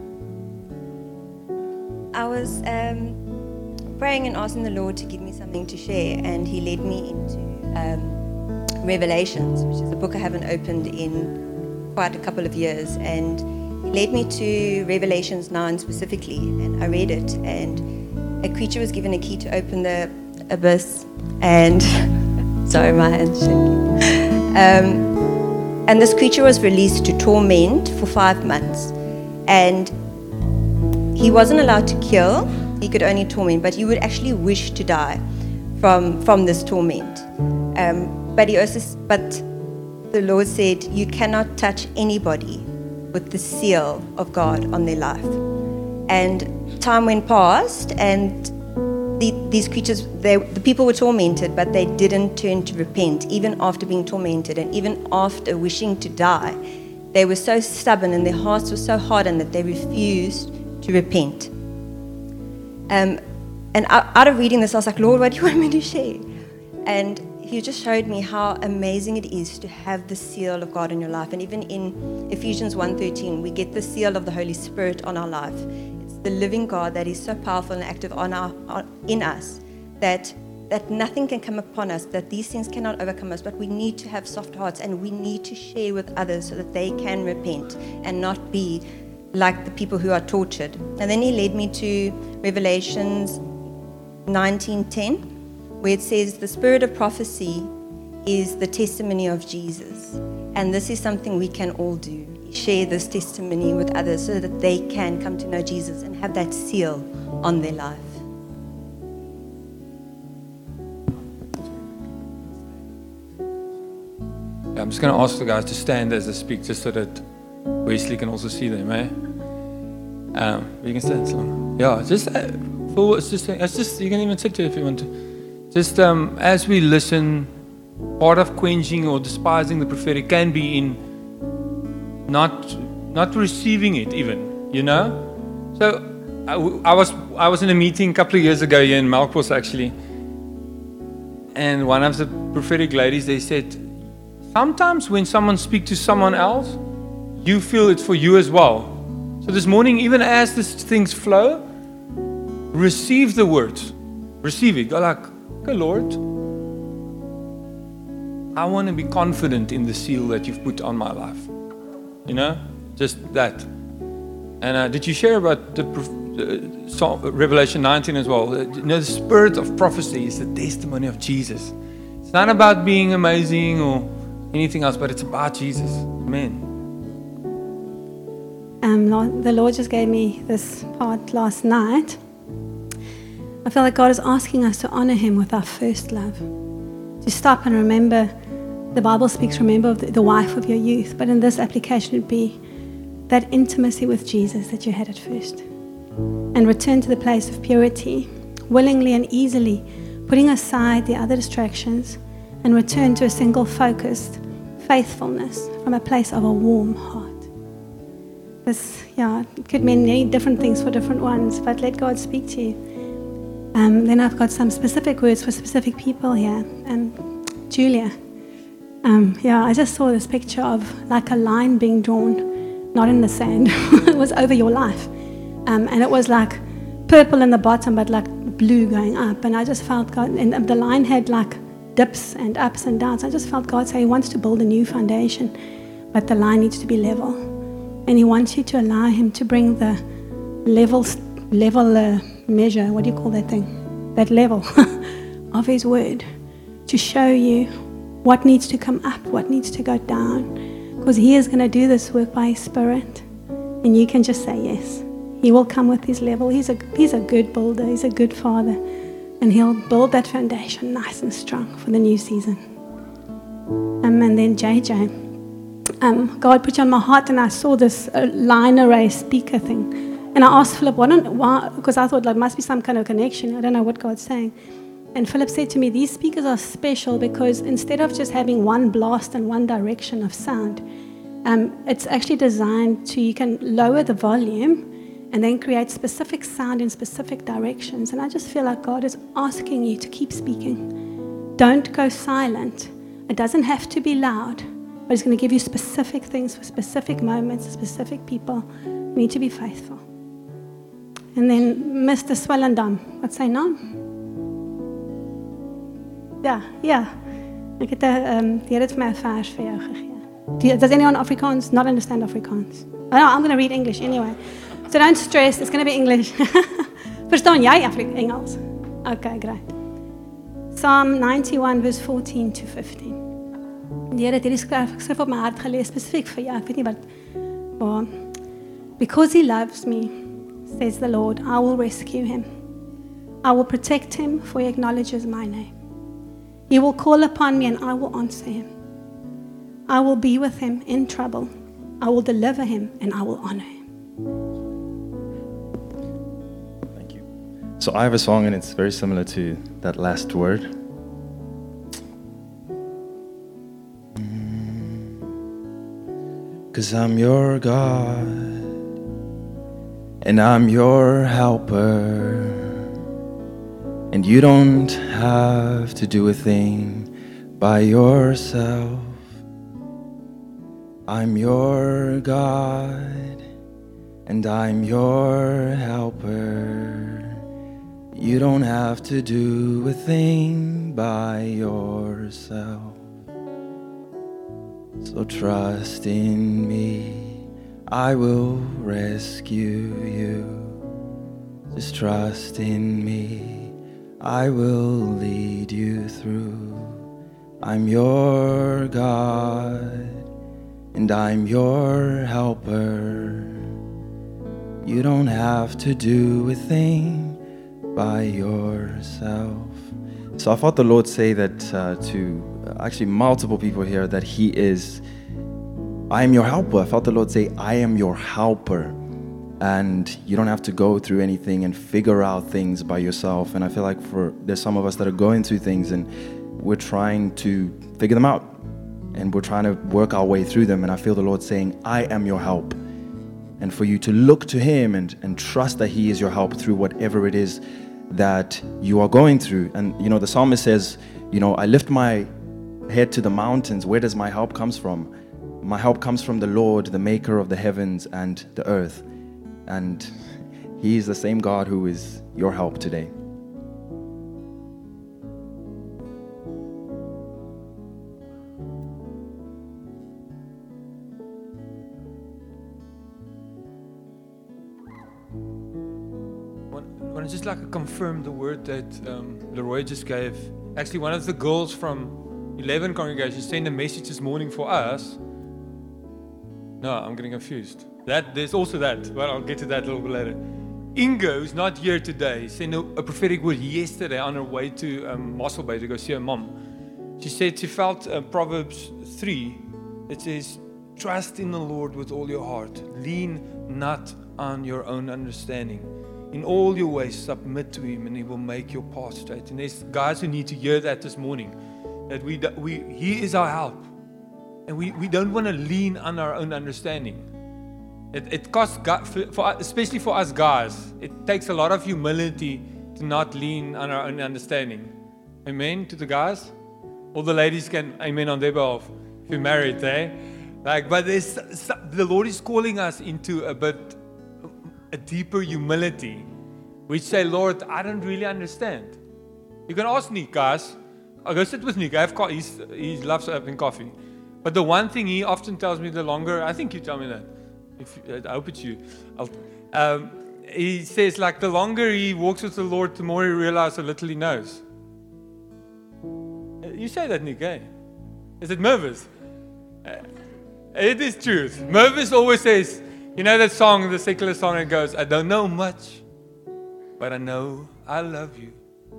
S2: I was um, praying and asking the Lord to give me something to share, and He led me into um, Revelations, which is a book I haven't opened in quite a couple of years, and He led me to Revelations nine specifically, and I read it, and a creature was given a key to open the abyss, and sorry, my hand's shaking. Um, and this creature was released to torment for five months, and he wasn't allowed to kill, he could only torment, but he would actually wish to die from, from this torment. Um, but he also, but the Lord said, you cannot touch anybody with the seal of God on their life. And time went past, and the, these creatures, they, the people were tormented, but they didn't turn to repent, even after being tormented, and even after wishing to die. They were so stubborn, and their hearts were so hardened that they refused to repent. Um, and out of reading this, I was like, Lord, what do you want me to share? And He just showed me how amazing it is to have the seal of God in your life. And even in Ephesians one thirteen, we get the seal of the Holy Spirit on our life. It's the living God that is so powerful and active on our, on, in us that, that nothing can come upon us, that these things cannot overcome us, but we need to have soft hearts, and we need to share with others so that they can repent and not be like the people who are tortured. And then He led me to Revelations nineteen ten, where it says the spirit of prophecy is the testimony of Jesus. And this is something we can all do. Share this testimony with others so that they can come to know Jesus and have that seal on their life.
S1: Yeah, I'm just going to ask the guys to stand as I speak, just so that Wesley can also see them, eh? Um, you can stand, so yeah. Just, uh, for, it's just, it's just, you can even sit here if you want to. Just um, as we listen, part of quenching or despising the prophetic can be in not, not receiving it, even. You know. So I, I was, I was in a meeting a couple of years ago here in Melkbos actually, and one of the prophetic ladies, they said, sometimes when someone speaks to someone else, you feel it's for you as well. So this morning, even as these things flow, receive the words. Receive it. Go like, okay, Lord, I want to be confident in the seal that you've put on my life. You know, just that. And uh, did you share about the uh, Psalm, Revelation nineteen as well? You know, the spirit of prophecy is the testimony of Jesus. It's not about being amazing or anything else, but it's about Jesus. Amen.
S3: Um, Lord, the Lord just gave me this part last night. I feel like God is asking us to honor Him with our first love, to stop and remember the Bible speaks, remember, of the, the wife of your youth. But in this application, it would be that intimacy with Jesus that you had at first. And return to the place of purity, willingly and easily, putting aside the other distractions, and return to a single focused faithfulness from a place of a warm heart. This, yeah, it could mean many different things for different ones, but let God speak to you. Um, then I've got some specific words for specific people here. Um, Julia, um, yeah, I just saw this picture of like a line being drawn, not in the sand, it was over your life. Um, and it was like purple in the bottom, but like blue going up. And I just felt God, and the line had like dips and ups and downs. I just felt God say He wants to build a new foundation, but the line needs to be level. And He wants you to allow Him to bring the level, level uh, measure, what do you call that thing? That level of His word to show you what needs to come up, what needs to go down. Because He is going to do this work by His Spirit. And you can just say yes. He will come with His level. He's a, he's a good builder. He's a good Father. And He'll build that foundation nice and strong for the new season. Um, and then J J. Um, God put you on my heart, and I saw this uh, line array speaker thing. And I asked Philip, why don't, why, because I thought there must be some kind of connection. I don't know what God's saying. And Philip said to me, these speakers are special because instead of just having one blast and one direction of sound, um, it's actually designed to, you can lower the volume and then create specific sound in specific directions. And I just feel like God is asking you to keep speaking. Don't go silent. It doesn't have to be loud. But He's going to give you specific things for specific moments, specific people. You need to be faithful. And then Mister Swellendam, what's sy naam? Ja, ja. Ek het 'n um, die Here het vir my 'n vers vir jou gegee. Does anyone Afrikaans not understand Afrikaans? Oh, no, I'm going to read English anyway. So don't stress, it's going to be English. Verstaan jy Afri- Engels? Okay, great. Psalm ninety-one verse fourteen to fifteen. Die Here het hierdie skrif, skrif op my hart gelees, spesifiek vir jou. Ek weet nie wat. Oh, because He loves me, says the Lord, I will rescue him. I will protect him, for he acknowledges my name. He will call upon me, and I will answer him. I will be with him in trouble. I will deliver him, and I will honor him.
S4: Thank you. So I have a song, and it's very similar to that last word. Cause I'm your God, and I'm your helper, and you don't have to do a thing by yourself. I'm your God, and I'm your helper. You don't have to do a thing by yourself. So trust in me, I will rescue you. Just trust in me, I will lead you through. I'm your God, and I'm your helper. You don't have to do a thing by yourself. So I felt the Lord say that uh, to actually multiple people here, that He is, I am your helper. I felt the Lord say, I am your helper. And you don't have to go through anything and figure out things by yourself. And I feel like for there's some of us that are going through things and we're trying to figure them out. And we're trying to work our way through them. And I feel the Lord saying, I am your help. And for you to look to Him and, and trust that He is your help through whatever it is that you are going through. And, you know, the psalmist says, you know, I lift my head to the mountains. Where does my help comes from? My help comes from the Lord, the maker of the heavens and the earth. And He is the same God who is your help today.
S1: I want to just like confirm the word that um, Leroy just gave. Actually, one of the girls from eleven congregations sent a message this morning for us. No, I'm getting confused. That there's also that, but I'll get to that a little bit later. Ingo, who's not here today, sent a, a prophetic word yesterday on her way to um, Mossel Bay to go see her mom. She said she felt uh, Proverbs three. It says, trust in the Lord with all your heart. Lean not on your own understanding. In all your ways, submit to Him, and He will make your path straight. And there's guys who need to hear that this morning. That we, we He is our help. And we, we don't want to lean on our own understanding. It, it costs, for, for, especially for us guys, it takes a lot of humility to not lean on our own understanding. Amen to the guys? All the ladies can amen on their behalf. If you're married, eh? Like, but there's, the Lord is calling us into a bit, a deeper humility. We say, Lord, I don't really understand. You can ask Nick, guys. I'll go sit with Nick. I have co- he's, he loves having coffee. But the one thing he often tells me, the longer, I think you tell me that. If I hope it's you. I'll, um, he says, like, the longer he walks with the Lord, the more he realizes how little he knows. You say that, Nick, eh? Is it Mervis? Uh, it is truth. Mervis always says, you know that song, the secular song, that goes, I don't know much, but I know I love you.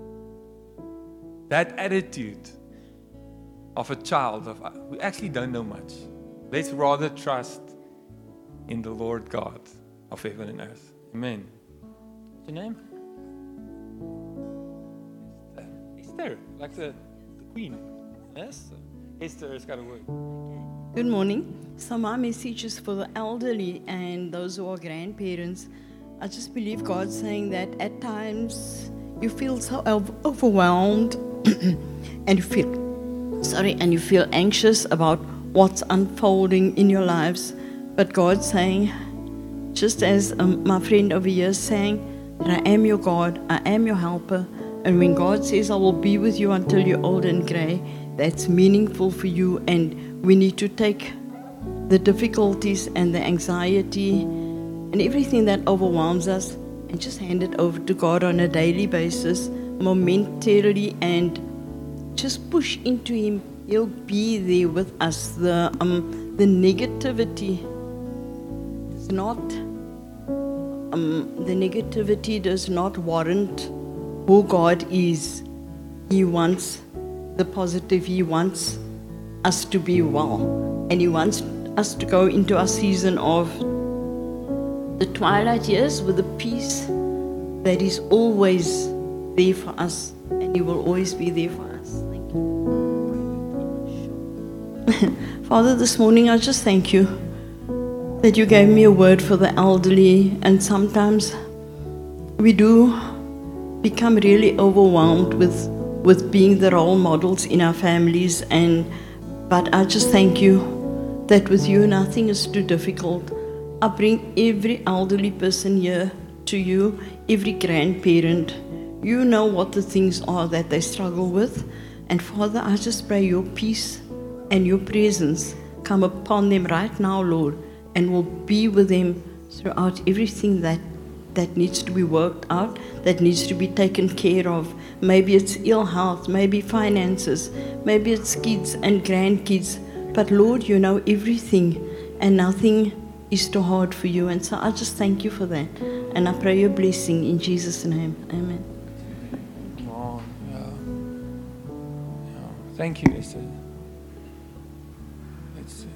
S1: That attitude of a child, of we actually don't know much. Let's rather trust in the Lord God of heaven and earth. Amen. What's your name? Esther. Esther, like the, the queen. Yes? Esther has got a word.
S5: Good morning. So my message is for the elderly and those who are grandparents. I just believe God's saying that at times you feel so overwhelmed and you feel sorry and you feel anxious about what's unfolding in your lives. But God's saying, just as um, my friend over here is saying, that I am your God, I am your helper. And when God says, I will be with you until you're old and grey, that's meaningful for you. And we need to take the difficulties and the anxiety and everything that overwhelms us and just hand it over to God on a daily basis, momentarily, and just push into Him. He'll be there with us. The um, the negativity does not um, the negativity does not warrant who God is. He wants the positive. He wants us to be well, and He wants us to go into our season of the twilight years with a peace that is always there for us, and He will always be there for us. Thank you. Father, this morning I just thank you that you gave me a word for the elderly, and sometimes we do become really overwhelmed with, with being the role models in our families, and but I just thank you that with you nothing is too difficult. I bring every elderly person here to you, every grandparent. You know what the things are that they struggle with. And Father, I just pray your peace and your presence come upon them right now, Lord, and will be with them throughout everything that, that needs to be worked out, that needs to be taken care of. Maybe it's ill health, maybe finances, maybe it's kids and grandkids. But Lord, you know everything, and nothing is too hard for you. And so I just thank you for that. And I pray your blessing in Jesus' name. Amen.
S1: Oh, yeah. Yeah. Thank you, Esther. Let's see.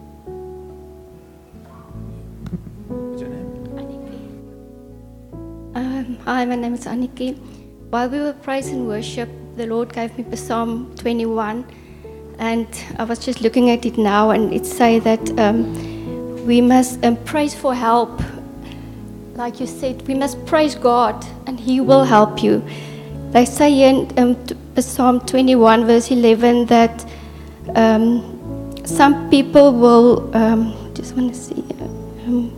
S1: What's your name?
S6: Aniki. Um, hi, my name is Aniki. While we were praise and worship, the Lord gave me Psalm twenty-one. And I was just looking at it now, and it says that um, we must um, praise for help. Like you said, we must praise God, and He will help you. They say in um, Psalm twenty-one, verse eleven, that um, some people will, um, just want to see, um,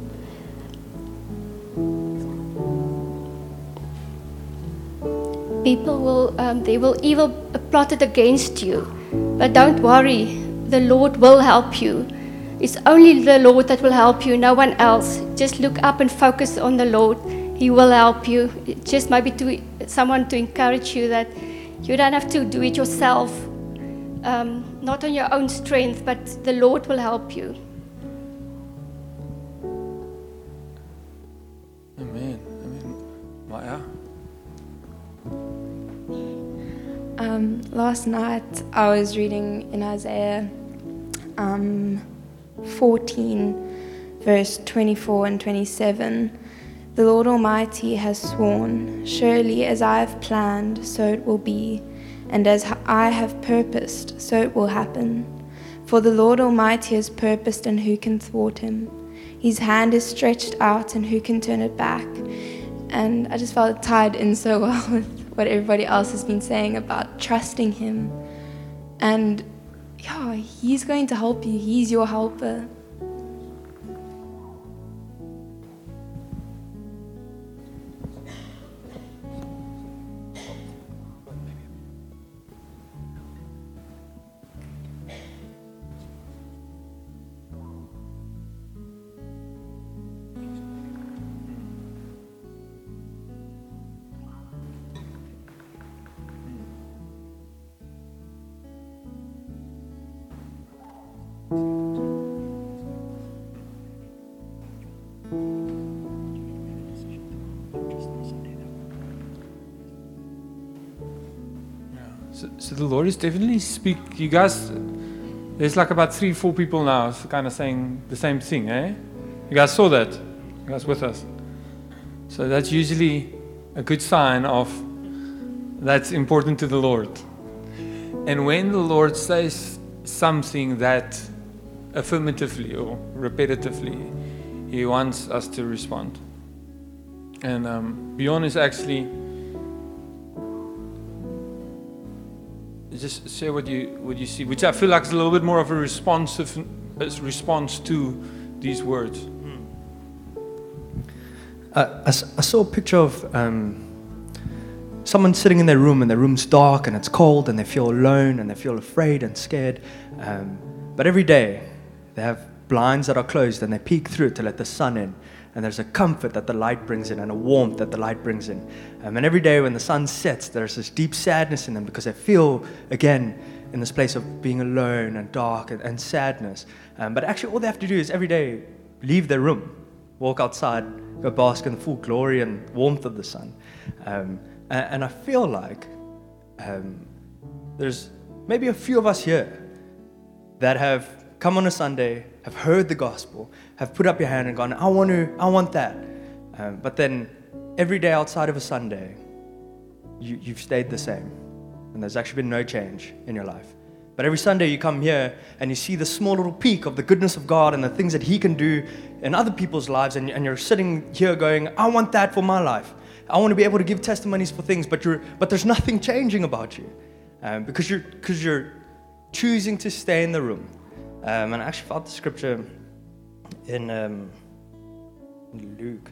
S6: people will, um, they will evil plotted against you. But don't worry, the Lord will help you. It's only the Lord that will help you, no one else. Just look up and focus on the Lord. He will help you. Just maybe to someone to encourage you that you don't have to do it yourself, um, not on your own strength, but the Lord will help you.
S1: Amen. Amen. Maya?
S7: Um, last night I was reading in Isaiah um, fourteen, verse twenty-four and twenty-seven. The Lord Almighty has sworn, surely as I have planned, so it will be, and as I have purposed, so it will happen. For the Lord Almighty has purposed, and who can thwart him? His hand is stretched out, and who can turn it back? And I just felt it tied in so well with what everybody else has been saying about trusting him. And yeah, he's going to help you. He's your helper.
S1: So, so the Lord is definitely speak. You guys, there's like about three, four people now kind of saying the same thing, eh? You guys saw that? You guys with us? So that's usually a good sign of that's important to the Lord. And when the Lord says something that affirmatively or repetitively, He wants us to respond. And um, Bjorn is actually just share what you what you see, which I feel like is a little bit more of a responsive a response to these words.
S8: Uh, I, I saw a picture of um, someone sitting in their room, and their room's dark and it's cold, and they feel alone and they feel afraid and scared. Um, but every day they have blinds that are closed, and they peek through to let the sun in. And there's a comfort that the light brings in, and a warmth that the light brings in. Um, and every day when the sun sets, there's this deep sadness in them, because they feel, again, in this place of being alone and dark and, and sadness. Um, but actually all they have to do is every day leave their room, walk outside, go bask in the full glory and warmth of the sun. Um, and, and I feel like um, there's maybe a few of us here that have come on a Sunday, have heard the gospel, have put up your hand and gone, I want to, I want that. Um, but then every day outside of a Sunday, you, you've stayed the same. And there's actually been no change in your life. But every Sunday you come here and you see the small little peak of the goodness of God and the things that He can do in other people's lives. And, and you're sitting here going, I want that for my life. I want to be able to give testimonies for things, but you're, but there's nothing changing about you. Um, because you're, because you're choosing to stay in the room. Um, and I actually found the scripture in, um, in Luke.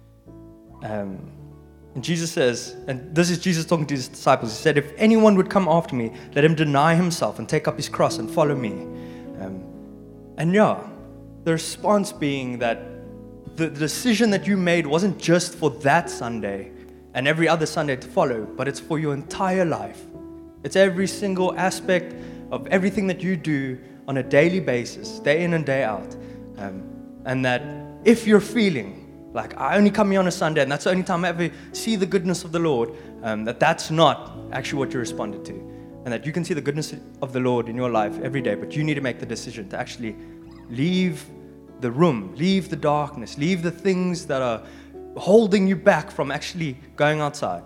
S8: Um, and Jesus says, and this is Jesus talking to His disciples, He said, if anyone would come after me, let him deny himself and take up his cross and follow me. Um, and yeah, the response being that the, the decision that you made wasn't just for that Sunday and every other Sunday to follow, but it's for your entire life. It's every single aspect of everything that you do on a daily basis, day in and day out. Um, and that if you're feeling like, I only come here on a Sunday and that's the only time I ever see the goodness of the Lord, um, that that's not actually what you responded to. And that you can see the goodness of the Lord in your life every day, but you need to make the decision to actually leave the room, leave the darkness, leave the things that are holding you back from actually going outside.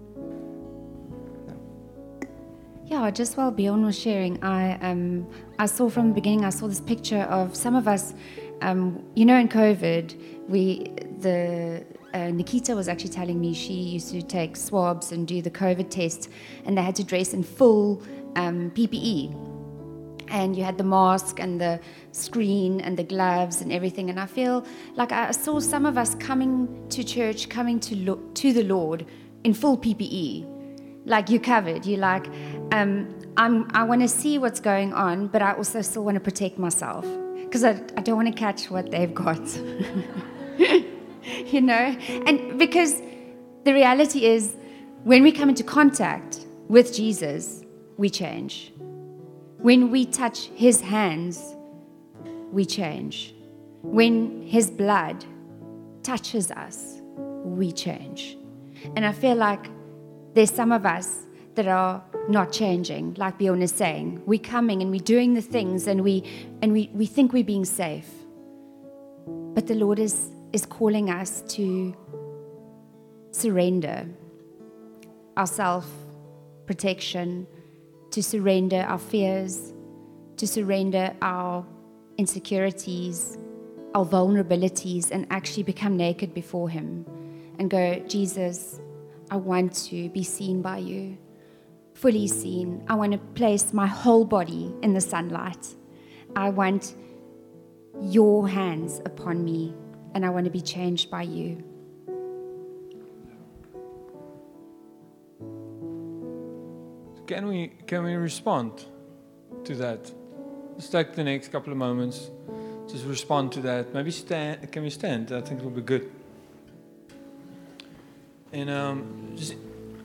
S9: Yeah, just while Bjorn was sharing, I um I saw from the beginning, I saw this picture of some of us, um, you know, in COVID, we the uh, Nikita was actually telling me she used to take swabs and do the COVID tests, and they had to dress in full um, P P E, and you had the mask and the screen and the gloves and everything. And I feel like I saw some of us coming to church, coming to look to the Lord in full P P E. Like you're covered, you're like, um, I'm, I want to see what's going on, but I also still want to protect myself because I, I don't want to catch what they've got, you know? And because the reality is when we come into contact with Jesus, we change. When we touch His hands, we change. When His blood touches us, we change. And I feel like there's some of us that are not changing, like Bjorn is saying. We're coming and we're doing the things and we and we, we think we're being safe. But the Lord is, is calling us to surrender our self-protection, to surrender our fears, to surrender our insecurities, our vulnerabilities, and actually become naked before Him and go, Jesus, I want to be seen by you, fully seen. I want to place my whole body in the sunlight. I want your hands upon me, and I want to be changed by you.
S1: Can we can we respond to that? Let's take the next couple of moments. Just respond to that. Maybe stand. Can we stand? I think it will be good. And um, just,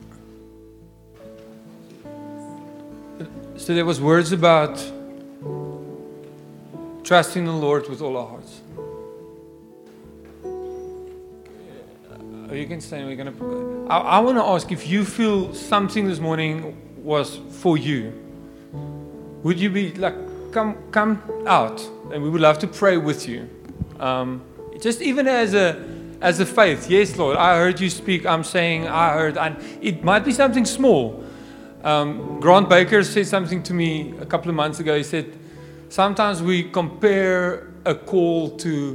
S1: so there was words about trusting the Lord with all our hearts. Uh, you can stand. We're gonna. I, I want to ask if you feel something this morning was for you. Would you be like, come, come out, and we would love to pray with you. Um, just even as a. As a faith, yes, Lord, I heard you speak. I'm saying I heard, and it might be something small. Um, Grant Baker said something to me a couple of months ago. He said, sometimes we compare a call to,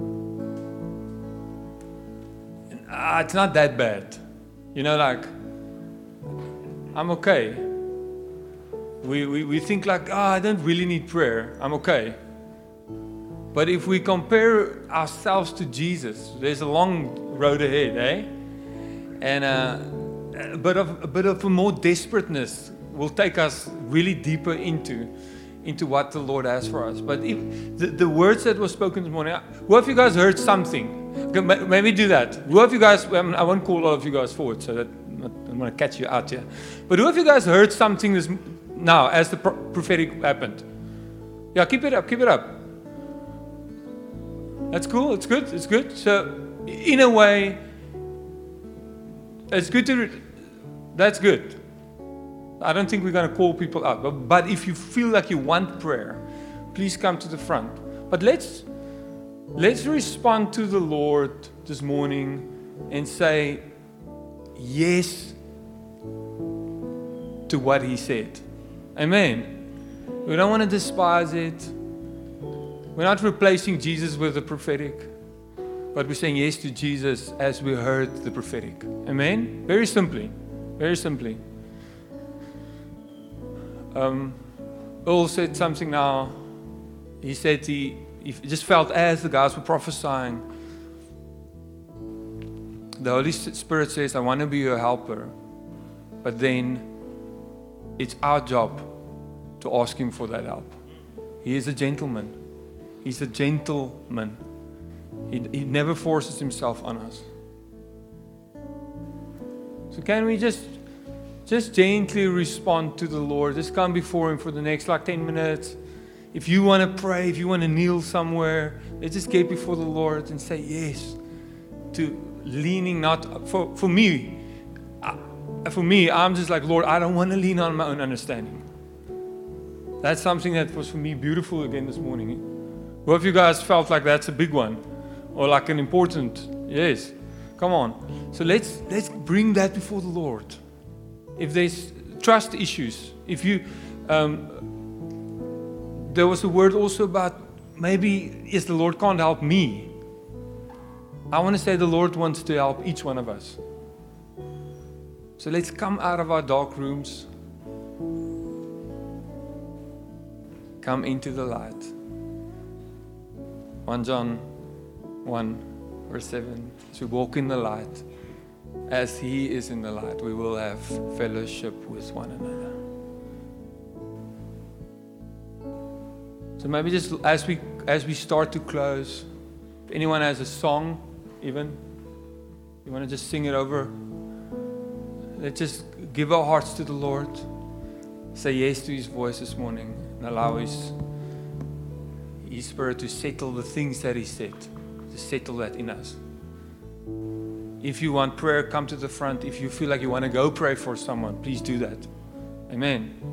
S1: ah, it's not that bad. You know, like, I'm okay. We, we, we think like, oh, I don't really need prayer. I'm okay. But if we compare ourselves to Jesus, there's a long road ahead, eh? And uh, a bit of a bit of a more desperateness will take us really deeper into, into what the Lord has for us. But if the, the words that were spoken this morning, who of you guys heard something? Okay, maybe do that. Who of you guys? I won't call all of you guys forward, so that I'm going to catch you out here. But who of you guys heard something this now as the prophetic happened? Yeah, keep it up, keep it up. That's cool. It's good. It's good. So, in a way, it's good to. Re- that's good. I don't think we're going to call people out. But, but if you feel like you want prayer, please come to the front. But let's let's respond to the Lord this morning and say yes to what He said. Amen. We don't want to despise it. We're not replacing Jesus with the prophetic, but we're saying yes to Jesus as we heard the prophetic. Amen? Very simply. Very simply. Um, Earl said something now. He said he, he just felt as the guys were prophesying, the Holy Spirit says, I want to be your helper. But then it's our job to ask Him for that help. He is a gentleman. He's a gentleman. He, he never forces Himself on us. So can we just just gently respond to the Lord? Just come before Him for the next like ten minutes. If you want to pray, if you want to kneel somewhere, let's just get before the Lord and say yes to leaning not for for me. I, for me, I'm just like, Lord, I don't want to lean on my own understanding. That's something that was for me beautiful again this morning. Who of you guys felt like that's a big one? Or like an important? Yes. Come on. So let's let's bring that before the Lord. If there's trust issues, if you, um, there was a word also about maybe, yes, the Lord can't help me. I want to say the Lord wants to help each one of us. So let's come out of our dark rooms. Come into the light. First John one, verse seven. As we walk in the light, as He is in the light, we will have fellowship with one another. So maybe just as we as we start to close, if anyone has a song, even, you want to just sing it over, let's just give our hearts to the Lord. Say yes to His voice this morning and allow His His Spirit to settle the things that He said, to settle that in us. If you want prayer, come to the front. If you feel like you want to go pray for someone, please do that. Amen.